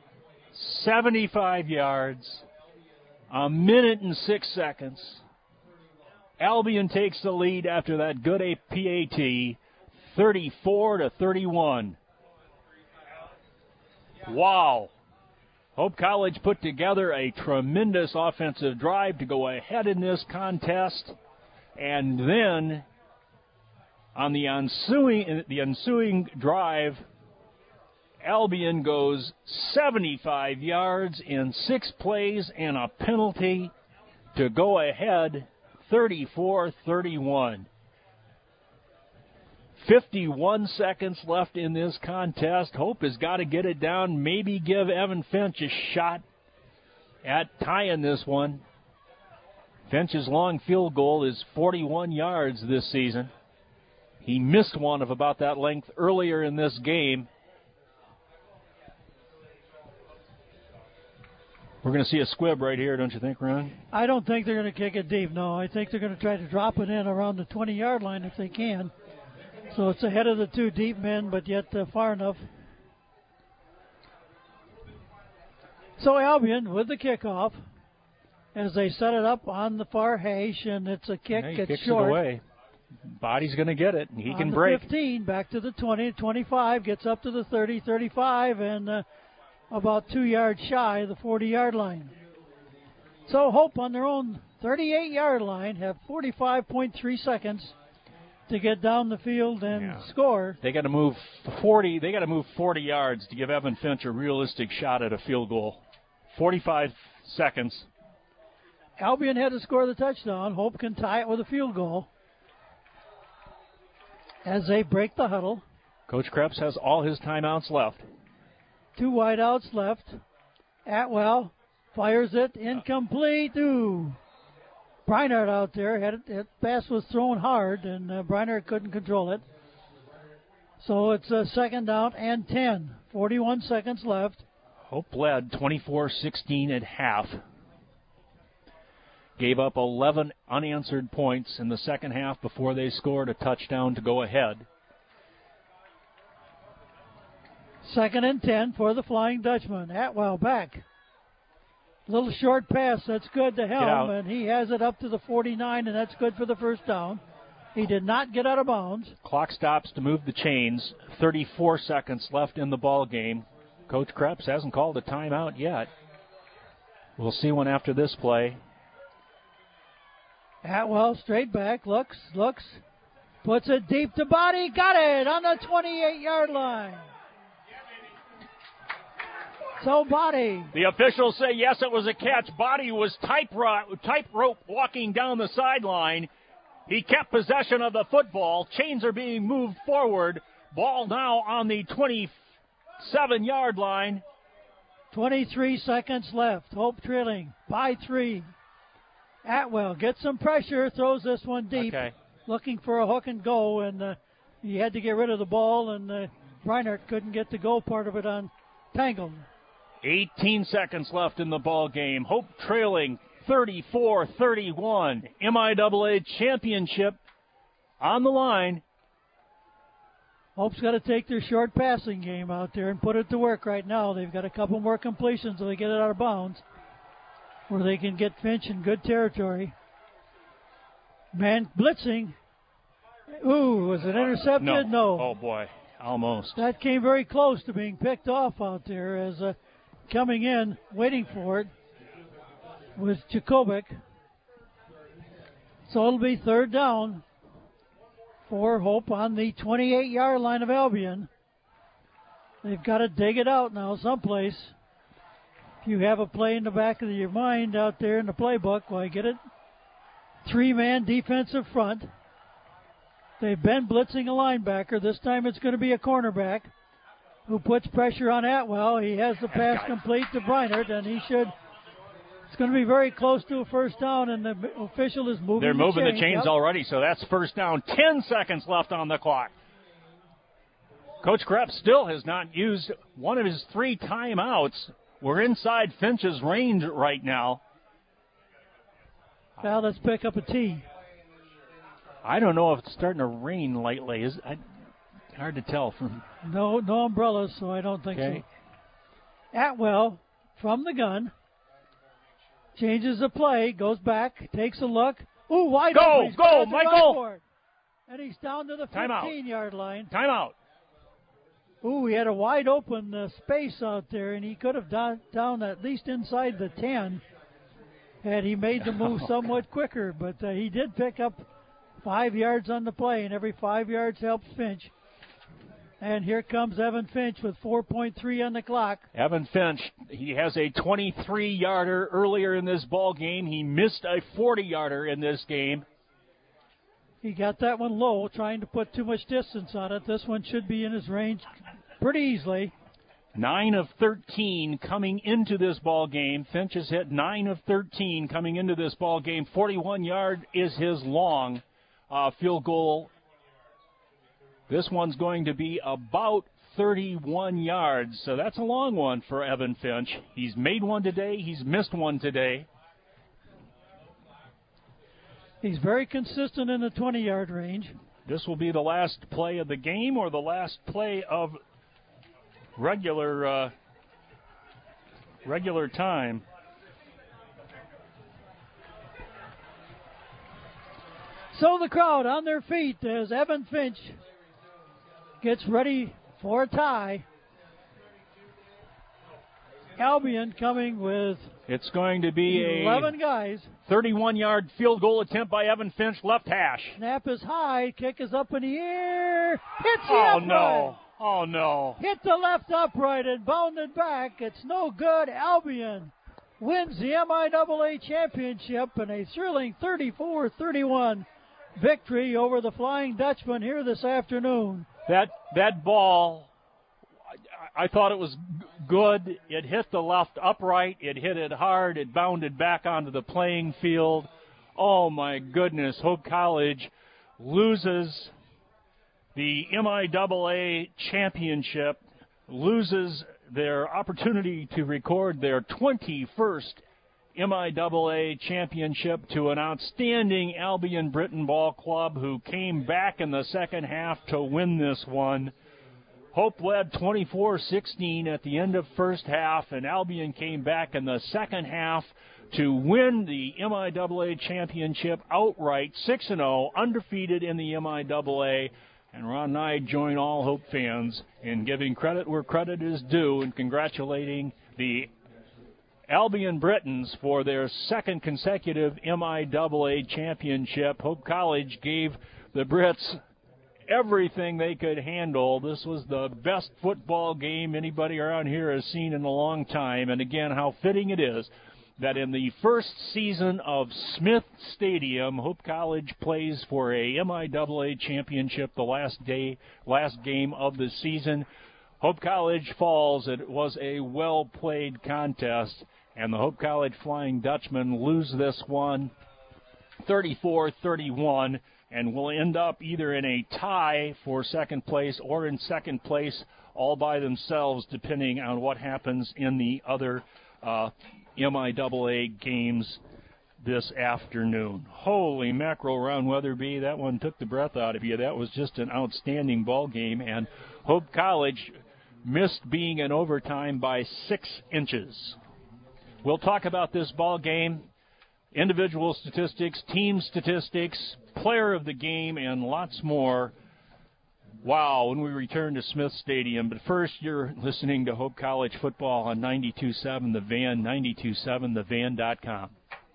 75 yards, 1 minute and 6 seconds. Albion takes the lead after that good PAT, 34-31. Wow. Hope College put together a tremendous offensive drive to go ahead in this contest. And then on the ensuing drive, Albion goes 75 yards in 6 plays and a penalty to go ahead 34-31. 51 seconds left in this contest. Hope has got to get it down, maybe give Evan Finch a shot at tying this one. Finch's long field goal is 41 yards this season. He missed one of about that length earlier in this game. We're going to see a squib right here, don't you think, Ron? I don't think they're going to kick it deep, no. I think they're going to try to drop it in around the 20-yard line if they can. So it's ahead of the 2 deep men, but yet far enough. So Albion with the kickoff as they set it up on the far hash, and it's a kick. He it's kicks short. It away. Body's going to get it, and he can on the break. 15, back to the 20, 25, gets up to the 30, 35, and about 2 yards shy of the 40-yard line. So Hope on their own 38-yard line have 45.3 seconds to get down the field and score. They got to move 40. They got to move 40 yards to give Evan Finch a realistic shot at a field goal. 45 seconds. Albion had to score the touchdown. Hope can tie it with a field goal as they break the huddle. Coach Krebs has all his timeouts left. 2 wideouts left. Atwell fires it incomplete. Ooh. Breinart out there. That pass was thrown hard, and Breinart couldn't control it. So it's a 2nd down and 10. 41 seconds left. Hope led 24-16 at half. Gave up 11 unanswered points in the second half before they scored a touchdown to go ahead. 2nd and 10 for the Flying Dutchman. Atwell back. Little short pass. That's good to Helm, and he has it up to the 49, and that's good for the 1st down. He did not get out of bounds. Clock stops to move the chains. 34 seconds left in the ball game. Coach Krebs hasn't called a timeout yet. We'll see one after this play. Atwell straight back, looks, puts it deep to Body, got it on the 28-yard line. So Body. The officials say yes, it was a catch. Body was tightrope walking down the sideline. He kept possession of the football. Chains are being moved forward. Ball now on the 27-yard line. 23 seconds left. Hope trailing by 3. Atwell gets some pressure, throws this one deep, looking for a hook and go, and he had to get rid of the ball, and Breinart couldn't get the go part of it on Tangled. 18 seconds left in the ball game. Hope trailing 34-31. MIAA championship on the line. Hope's got to take their short passing game out there and put it to work right now. They've got a couple more completions so they get it out of bounds. where they can get Finch in good territory. Man blitzing. Ooh, was it intercepted? No. Oh, boy. Almost. That came very close to being picked off out there as coming in, waiting for it, was Jakovic. So it'll be third down for Hope on the 28-yard line of Albion. They've got to dig it out now someplace. If you have a play in the back of your mind out there in the playbook, why get it? 3-man defensive front. They've been blitzing a linebacker. This time it's going to be a cornerback who puts pressure on Atwell. He has the pass complete to Breinert, and he should. It's going to be very close to a first down, and the official is moving. They're moving the chains already, so that's first down. 10 seconds left on the clock. Coach Krebs still has not used one of his 3 timeouts. We're inside Finch's range right now. Now let's pick up a tee. I don't know if it's starting to rain lately. Hard to tell from. No umbrellas, so I don't think so. Atwell from the gun. Changes the play, goes back, takes a look. Ooh, wide open. Go, Michael! And he's down to the 15-yard line. Timeout. Ooh, he had a wide open space out there, and he could have down at least inside the 10 had he made the move somewhat quicker. But he did pick up 5 yards on the play, and every 5 yards helps Finch. And here comes Evan Finch with 4.3 on the clock. Evan Finch, he has a 23-yarder earlier in this ball game. He missed a 40-yarder in this game. He got that one low, trying to put too much distance on it. This one should be in his range pretty easily. 9 of 13 coming into this ball game. Finch has hit 9 of 13 coming into this ball game. 41-yard is his long field goal. This one's going to be about 31 yards, so that's a long one for Evan Finch. He's made one today. He's missed one today. He's very consistent in the 20-yard range. This will be the last play of the game or the last play of regular time. So the crowd on their feet as Evan Finch gets ready for a tie. Albion coming with it's going to be 11 guys. 31-yard field goal attempt by Evan Finch, left hash. Snap is high, kick is up in the air. Hits the upright. Oh no. Hit the left upright and bounded back. It's no good. Albion wins the MIAA championship in a thrilling 34-31 victory over the Flying Dutchman here this afternoon. That ball, I thought it was good. It hit the left upright. It hit it hard. It bounded back onto the playing field. Oh, my goodness. Hope College loses the MIAA championship, loses their opportunity to record their 21st MIAA championship to an outstanding Albion Britain ball club who came back in the second half to win this one. Hope led 24-16 at the end of first half, and Albion came back in the second half to win the MIAA championship outright, 6-0, undefeated in the MIAA. And Ron Nye joined all Hope fans in giving credit where credit is due and congratulating the Albion Britons for their second consecutive MIAA championship. Hope College gave the Brits everything they could handle. This was the best football game anybody around here has seen in a long time. And again, how fitting it is that in the first season of Smith Stadium, Hope College plays for a MIAA championship the last game of the season. Hope College falls. It was a well-played contest, and the Hope College Flying Dutchmen lose this one 34-31, and will end up either in a tie for second place or in second place all by themselves, depending on what happens in the other MIAA games this afternoon. Holy mackerel, Ron Weatherby, that one took the breath out of you. That was just an outstanding ball game, and Hope College missed being in overtime by 6 inches. We'll talk about this ball game, individual statistics, team statistics, player of the game, and lots more. Wow, when we return to Smith Stadium. But first, you're listening to Hope College Football on 92.7 The Van, 92.7thevan.com.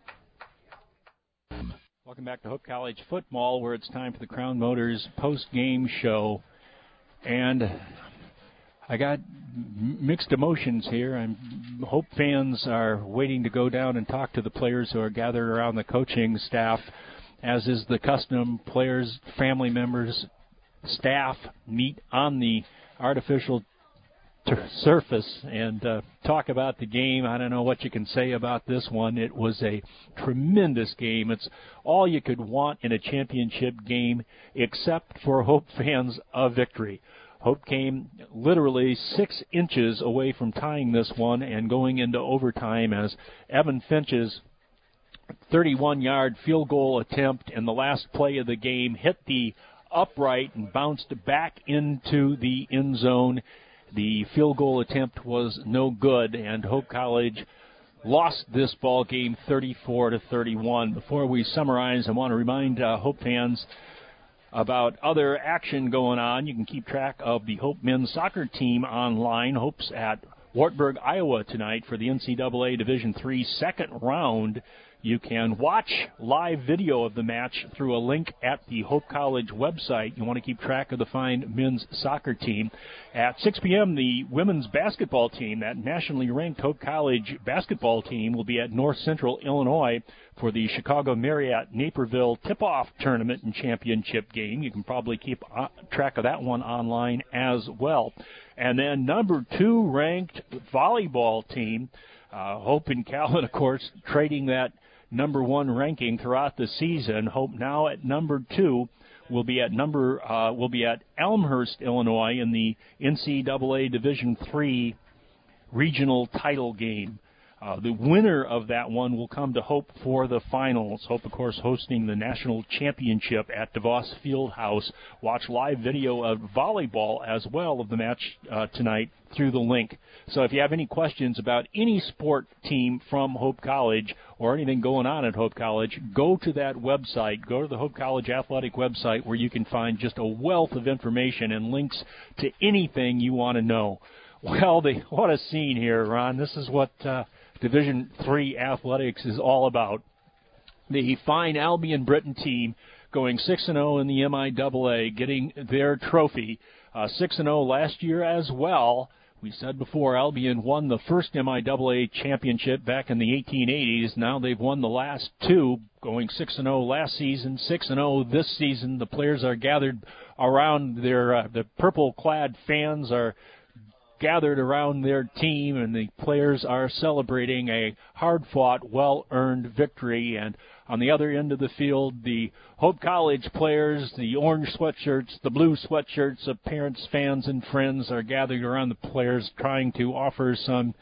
Welcome back to Hope College Football, where it's time for the Crown Motors post-game show. And I got mixed emotions here. Hope fans are waiting to go down and talk to the players who are gathered around the coaching staff. As is the custom, players, family members, staff meet on the artificial surface and talk about the game. I don't know what you can say about this one. It was a tremendous game. It's all you could want in a championship game, except for Hope fans, a victory. Hope came literally 6 inches away from tying this one and going into overtime as Evan Finch's 31-yard field goal attempt in the last play of the game hit the upright and bounced back into the end zone. The field goal attempt was no good, and Hope College lost this ball game 34-31. Before we summarize, I want to remind Hope fans about other action going on. You can keep track of the Hope men's soccer team online. Hope's at Wartburg, Iowa tonight for the NCAA Division III second round. You can watch live video of the match through a link at the Hope College website. You want to keep track of the fine men's soccer team. At 6 p.m., the women's basketball team, that nationally ranked Hope College basketball team, will be at North Central, Illinois for the Chicago Marriott Naperville tip-off tournament and championship game. You can probably keep track of that one online as well. And then number 2 ranked volleyball team, Hope and Calvin, of course, trading that number 1 ranking throughout the season. Hope now at number 2 will be at Elmhurst, Illinois in the NCAA Division III regional title game. The winner of that one will come to Hope for the finals. Hope, of course, hosting the national championship at DeVos Fieldhouse. Watch live video of volleyball as well of the match tonight through the link. So if you have any questions about any sport team from Hope College or anything going on at Hope College, go to that website. Go to the Hope College Athletic website where you can find just a wealth of information and links to anything you want to know. Well, what a scene here, Ron. This is what Division III athletics is all about. The fine Albion Britain team going 6-0 in the MIAA, getting their trophy. 6-0 last year as well. We said before, Albion won the first MIAA championship back in the 1880s. Now they've won the last 2, going 6-0 last season, 6-0 this season. The players are gathered around the purple-clad fans are gathered around their team, and the players are celebrating a hard-fought, well-earned victory. And on the other end of the field, the Hope College players, the orange sweatshirts, the blue sweatshirts of parents, fans, and friends are gathered around the players trying to offer some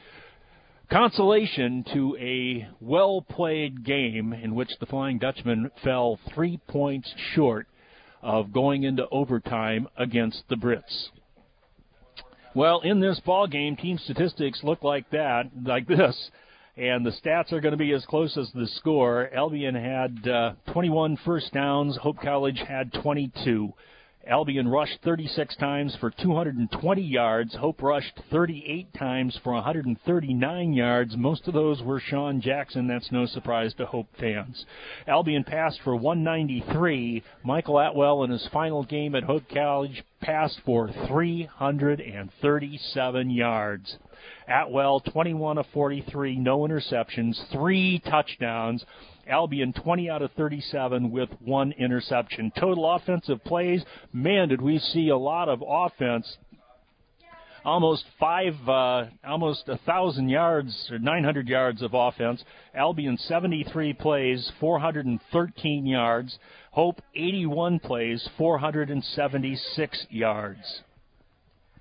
consolation to a well-played game in which the Flying Dutchman fell 3 points short of going into overtime against the Brits. Well, in this ball game, team statistics look like this, and the stats are going to be as close as the score. Albion had 21 first downs. Hope College had 22. Albion rushed 36 times for 220 yards. Hope rushed 38 times for 139 yards. Most of those were Sean Jackson. That's no surprise to Hope fans. Albion passed for 193. Michael Atwell in his final game at Hope College passed for 337 yards. Atwell, 21 of 43, no interceptions, 3 touchdowns. Albion 20 out of 37 with 1 interception. Total offensive plays, man, did we see a lot of offense. Almost 1,000 yards or 900 yards of offense. Albion 73 plays, 413 yards. Hope 81 plays, 476 yards.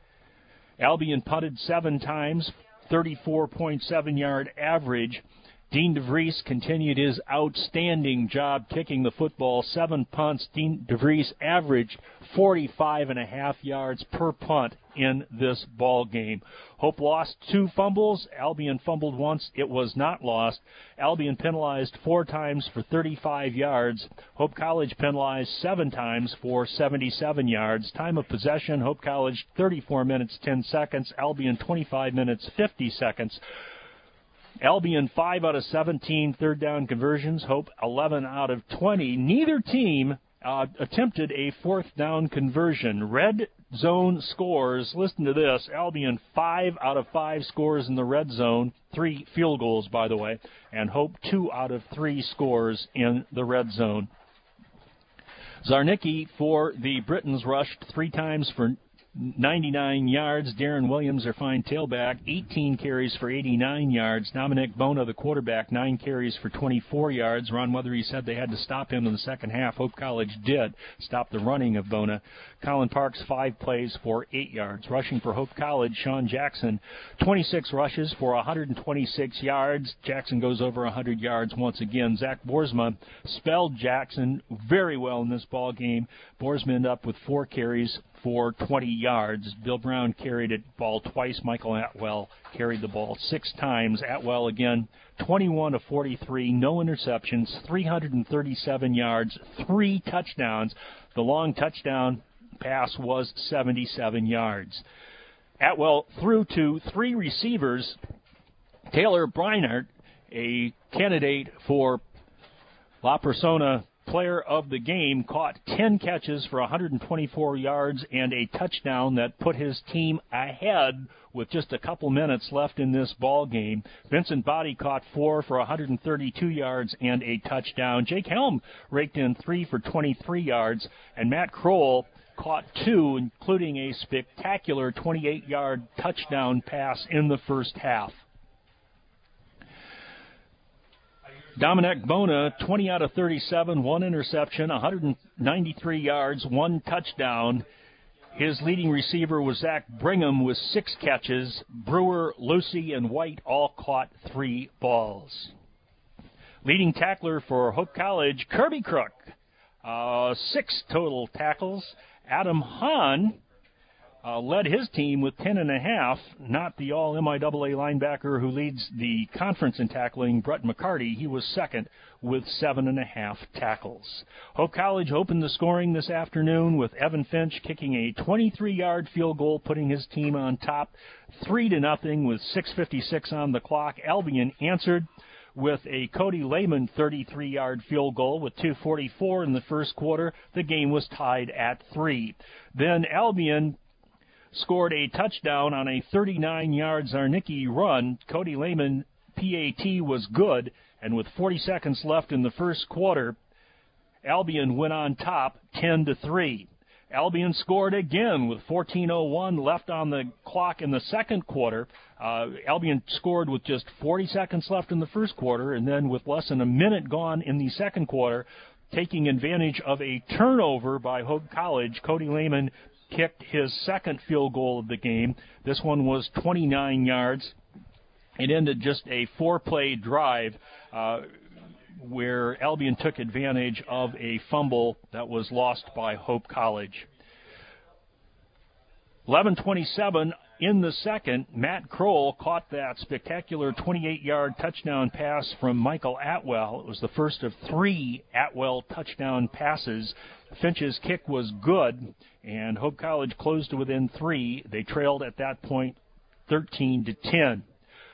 Albion punted 7 times, 34.7-yard average. Dean DeVries continued his outstanding job kicking the football. 7 punts. Dean DeVries averaged 45.5 yards per punt in this ball game. Hope lost 2 fumbles. Albion fumbled once. It was not lost. Albion penalized 4 times for 35 yards. Hope College penalized 7 times for 77 yards. Time of possession, Hope College 34 minutes 10 seconds. Albion 25 minutes 50 seconds. Albion 5 out of 17 third down conversions. Hope 11 out of 20. Neither team attempted a fourth down conversion. Red zone scores. Listen to this. Albion 5 out of 5 scores in the red zone. 3 field goals, by the way. And Hope 2 out of 3 scores in the red zone. Zarnicki for the Britons rushed 3 times for 99 yards. Darren Williams, their fine tailback, 18 carries for 89 yards. Dominic Bona, the quarterback, 9 carries for 24 yards. Ron Weathery said they had to stop him in the second half. Hope College did stop the running of Bona. Colin Parks, 5 plays for 8 yards. Rushing for Hope College, Sean Jackson, 26 rushes for 126 yards. Jackson goes over 100 yards once again. Zach Boersma spelled Jackson very well in this ball game. Boersma ended up with 4 carries for 20 yards. Bill Brown carried the ball twice. Michael Atwell carried the ball 6 times. Atwell again, 21 of 43, no interceptions, 337 yards, 3 touchdowns. The long touchdown pass was 77 yards. Atwell threw to 3 receivers. Taylor Breinert, a candidate for La Persona Player of the Game, caught 10 catches for 124 yards and a touchdown that put his team ahead with just a couple minutes left in this ball game. Vincent Body caught 4 for 132 yards and a touchdown. Jake Helm raked in 3 for 23 yards, and Matt Kroll caught 2, including a spectacular 28-yard touchdown pass in the first half. Dominic Bona, 20 out of 37, 1 interception, 193 yards, 1 touchdown. His leading receiver was Zach Brigham with 6 catches. Brewer, Lucy, and White all caught 3 balls. Leading tackler for Hope College, Kirby Crook, 6 total tackles. Adam Hahn led his team with 10.5, not the all-MIAA linebacker who leads the conference in tackling, Brett McCarty. He was second with 7.5 tackles. Hope College opened the scoring this afternoon with Evan Finch kicking a 23-yard field goal, putting his team on top 3-0 with 6:56 on the clock. Albion answered with a Cody Lehman 33-yard field goal with 2:44 in the first quarter. The game was tied at 3. Then Albion scored a touchdown on a 39-yard Zarnicki run. Cody Lehman PAT was good, and with 40 seconds left in the first quarter, Albion went on top 10-3. Albion scored again with 14:01 left on the clock in the second quarter. Albion scored with just 40 seconds left in the first quarter, and then with less than a minute gone in the second quarter, taking advantage of a turnover by Hope College, Cody Lehman kicked his second field goal of the game. This one was 29 yards. It ended just a 4-play drive where Albion took advantage of a fumble that was lost by Hope College. 11:27 in the second, Matt Kroll caught that spectacular 28-yard touchdown pass from Michael Atwell. It was the first of 3 Atwell touchdown passes. Finch's kick was good, and Hope College closed to within 3. They trailed at that point 13-10.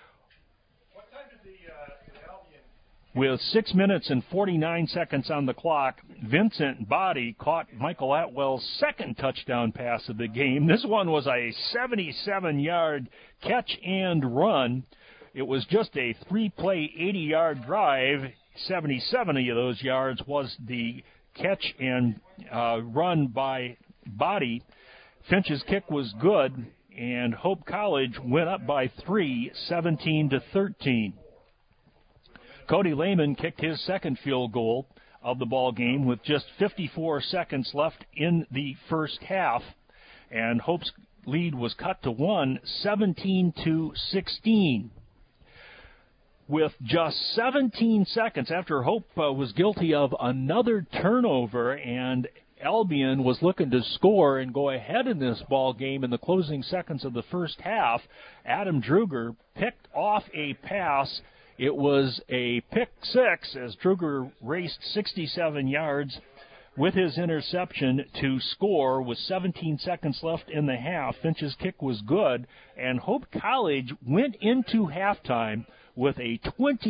With 6 minutes and 49 seconds on the clock, Vincent Body caught Michael Atwell's second touchdown pass of the game. This one was a 77-yard catch and run. It was just a 3-play, 80-yard drive. 77 of those yards was the catch and run by Body. Finch's kick was good, and Hope College went up by 3, 17-13. Cody Lehman kicked his second field goal of the ball game with just 54 seconds left in the first half, and Hope's lead was cut to 1, 17-16. with just 17 seconds after Hope was guilty of another turnover, and Albion was looking to score and go ahead in this ball game in the closing seconds of the first half. Adam Druger picked off a pass. It was a pick six as Druger raced 67 yards with his interception to score with 17 seconds left in the half. Finch's kick was good, and Hope College went into halftime with a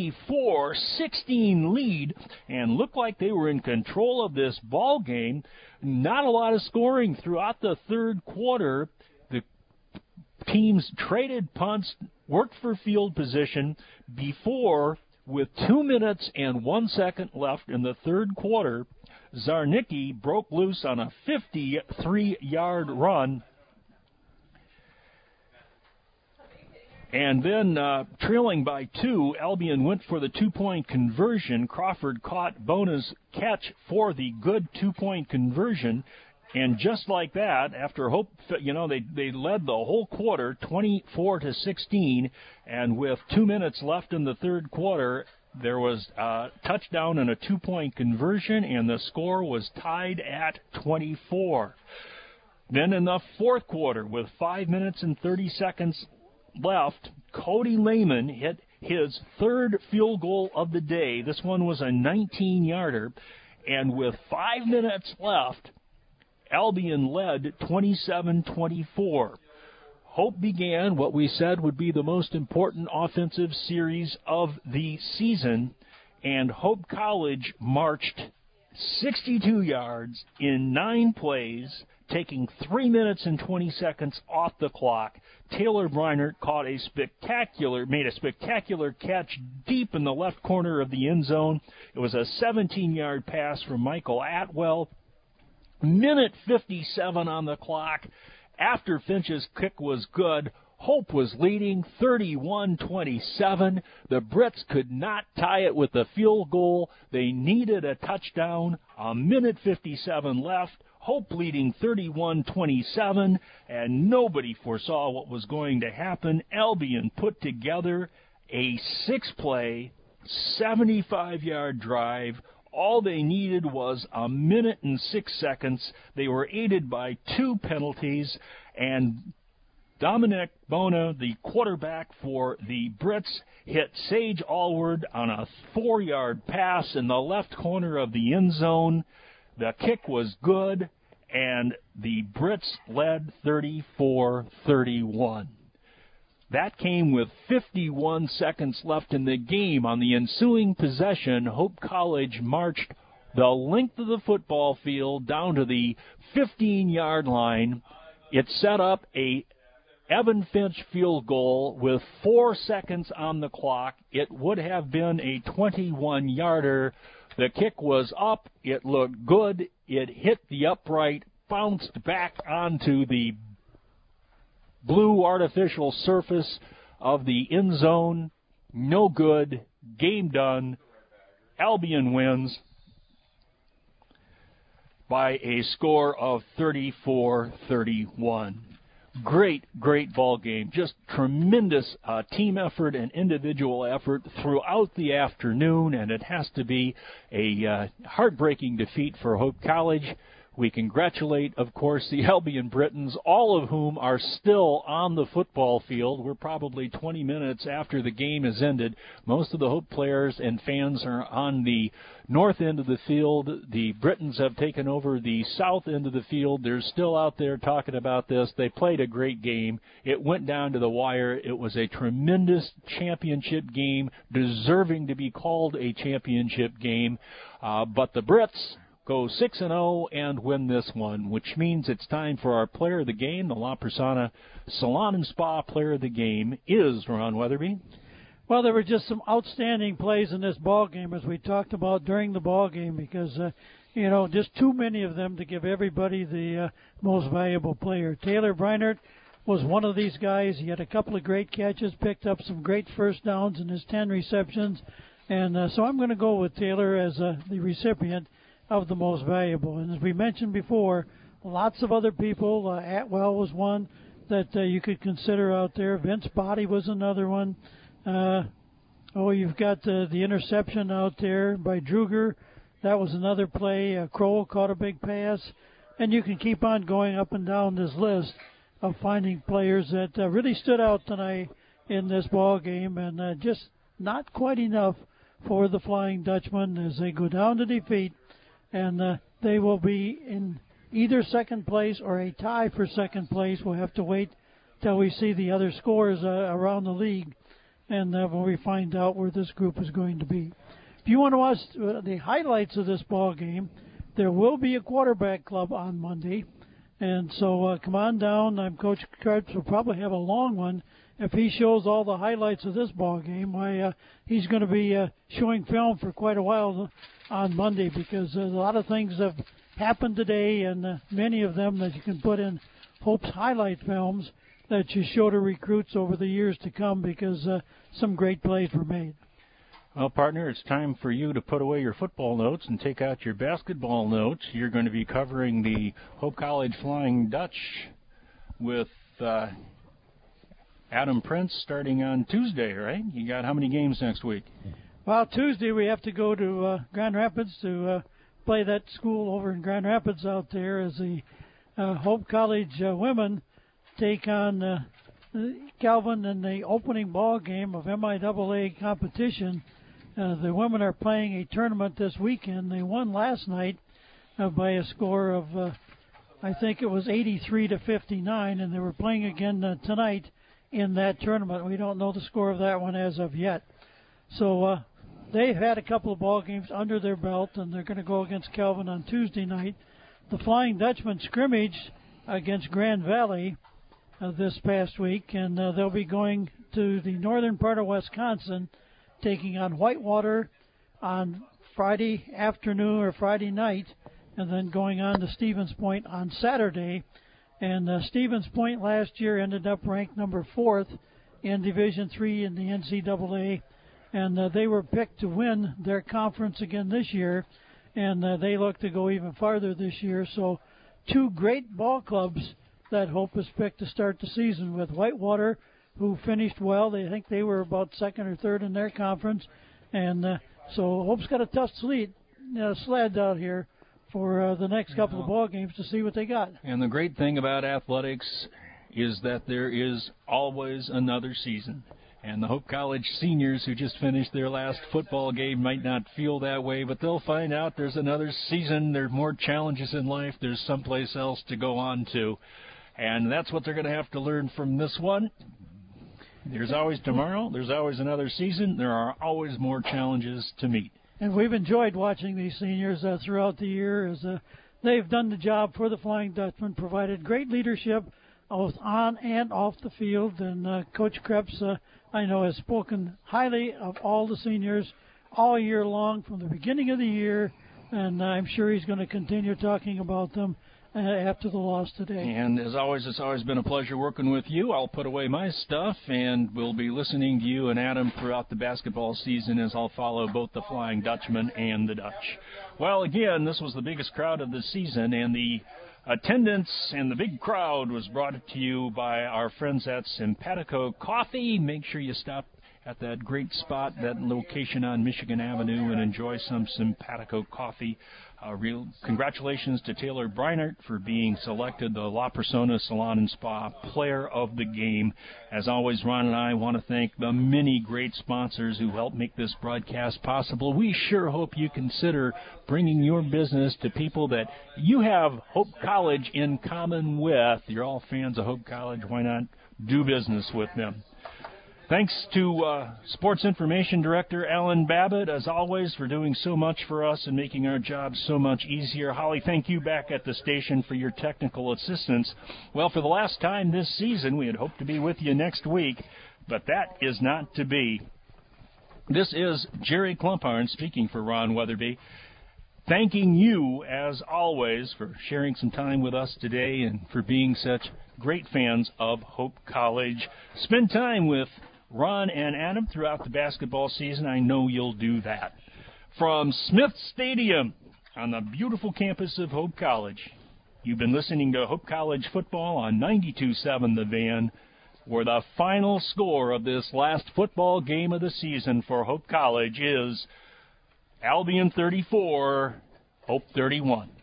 24-16 lead and looked like they were in control of this ball game. Not a lot of scoring throughout the third quarter. The teams traded punts, worked for field position before, with 2 minutes and 1 second left in the third quarter, Zarnicki broke loose on a 53-yard run. And then, trailing by 2, Albion went for the 2-point conversion. Crawford caught Bona's catch for the good 2-point conversion. And just like that, after Hope, they led the whole quarter 24-16. And with 2 minutes left in the third quarter, there was a touchdown and a 2-point conversion, and the score was tied at 24. Then in the fourth quarter, with 5 minutes and 30 seconds left, Cody Lehman hit his third field goal of the day. This one was a 19-yarder, and with 5 minutes left, Albion led 27-24. Hope began what we said would be the most important offensive series of the season, and Hope College marched 62 yards in 9 plays, taking 3 minutes and 20 seconds off the clock. Taylor Breinert made a spectacular catch deep in the left corner of the end zone. It was a 17-yard pass from Michael Atwell. Minute 57 on the clock. After Finch's kick was good, Hope was leading 31-27. The Brits could not tie it with the field goal. They needed a touchdown. A minute 57 left. Hope leading 31-27, and nobody foresaw what was going to happen. Albion put together a 6-play, 75-yard drive. All they needed was a minute and 6 seconds. They were aided by 2 penalties, and Dominic Bona, the quarterback for the Brits, hit Sage Allward on a 4-yard pass in the left corner of the end zone. The kick was good, and the Brits led 34-31. That came with 51 seconds left in the game. On the ensuing possession, Hope College marched the length of the football field down to the 15-yard line. It set up a Evan Finch field goal with 4 seconds on the clock. It would have been a 21-yarder. The kick was up. It looked good. It hit the upright, bounced back onto the blue artificial surface of the end zone. No good. Game done. Albion wins by a score of 34-31. Great ball game. Just tremendous team effort and individual effort throughout the afternoon, and it has to be a heartbreaking defeat for Hope College. We congratulate, of course, the Albion Britons, all of whom are still on the football field. We're probably 20 minutes after the game has ended. Most of the Hope players and fans are on the north end of the field. The Britons have taken over the south end of the field. They're still out there talking about this. They played a great game. It went down to the wire. It was a tremendous championship game, deserving to be called a championship game. But the Brits go 6-0 and win this one, which means it's time for our player of the game. The La Persona Salon and Spa player of the game is Ron Weatherby. Well, there were just some outstanding plays in this ball game, as we talked about during the ball game, because just too many of them to give everybody the most valuable player. Taylor Breinert was one of these guys. He had a couple of great catches, picked up some great first downs in his 10 receptions, and so I'm going to go with Taylor as the recipient of the most valuable. And as we mentioned before, lots of other people. Atwell was one that you could consider out there. Vince Body was another one. Oh, you've got the interception out there by Druger. That was another play. Crowell caught a big pass. And you can keep on going up and down this list of finding players that really stood out tonight in this ball game, and just not quite enough for the Flying Dutchman as they go down to defeat, and they will be in either second place or a tie for second place. We'll have to wait till we see the other scores around the league, and when we find out where this group is going to be. If you want to watch the highlights of this ball game, there will be a quarterback club on Monday, and so come on down. Coach Krebs will probably have a long one if he shows all the highlights of this ball game. Why he's going to be showing film for quite a while on Monday, because a lot of things have happened today, and many of them that you can put in Hope's highlight films that you show to recruits over the years to come, because some great plays were made. Well, partner, it's time for you to put away your football notes and take out your basketball notes. You're going to be covering the Hope College Flying Dutch with Adam Prince starting on Tuesday, right? You got how many games next week? Well, Tuesday we have to go to Grand Rapids to play that school over in Grand Rapids out there, as the Hope College women take on Calvin in the opening ball game of MIAA competition. The women are playing a tournament this weekend. They won last night by a score of, I think it was 83-59, and they were playing again tonight in that tournament. We don't know the score of that one as of yet. So they've had a couple of ball games under their belt, and they're going to go against Calvin on Tuesday night. The Flying Dutchman scrimmage against Grand Valley this past week, and they'll be going to the northern part of Wisconsin, taking on Whitewater on Friday afternoon or Friday night, and then going on to Stevens Point on Saturday. And Stevens Point last year ended up ranked number 4th in Division III in the NCAA, and they were picked to win their conference again this year, and they look to go even farther this year. So two great ball clubs that Hope has picked to start the season with. Whitewater, who finished well. They think they were about second or third in their conference. And so Hope's got a tough sled out here for the next couple of ball games to see what they got. And the great thing about athletics is that there is always another season. And the Hope College seniors who just finished their last football game might not feel that way, but they'll find out there's another season. There are more challenges in life. There's someplace else to go on to. And that's what they're going to have to learn from this one. There's always tomorrow. There's always another season. There are always more challenges to meet. And we've enjoyed watching these seniors throughout the year, as they've done the job for the Flying Dutchman, provided great leadership both on and off the field. And Coach Krebs, I know, has spoken highly of all the seniors all year long from the beginning of the year, and I'm sure he's going to continue talking about them after the loss today. And as always, it's always been a pleasure working with you. I'll put away my stuff, and we'll be listening to you and Adam throughout the basketball season, as I'll follow both the Flying Dutchman and the Dutch. Well, again, this was the biggest crowd of the season, and the attendance and the big crowd was brought to you by our friends at Simpatico Coffee. Make sure you stop at that great spot, that location on Michigan Avenue, and enjoy some Simpatico Coffee. Real congratulations to Taylor Breinert for being selected the La Persona Salon and Spa Player of the Game. As always, Ron and I want to thank the many great sponsors who helped make this broadcast possible. We sure hope you consider bringing your business to people that you have Hope College in common with. You're all fans of Hope College. Why not do business with them? Thanks to Sports Information Director Alan Babbitt, as always, for doing so much for us and making our job so much easier. Holly, thank you back at the station for your technical assistance. Well, for the last time this season, we had hoped to be with you next week, but that is not to be. This is Jerry Klumparn speaking for Ron Weatherby, thanking you, as always, for sharing some time with us today and for being such great fans of Hope College. Spend time with Ron and Adam throughout the basketball season. I know you'll do that. From Smith Stadium on the beautiful campus of Hope College, you've been listening to Hope College football on 92.7 The Van. where the final score of this last football game of the season for Hope College is Albion 34, Hope 31.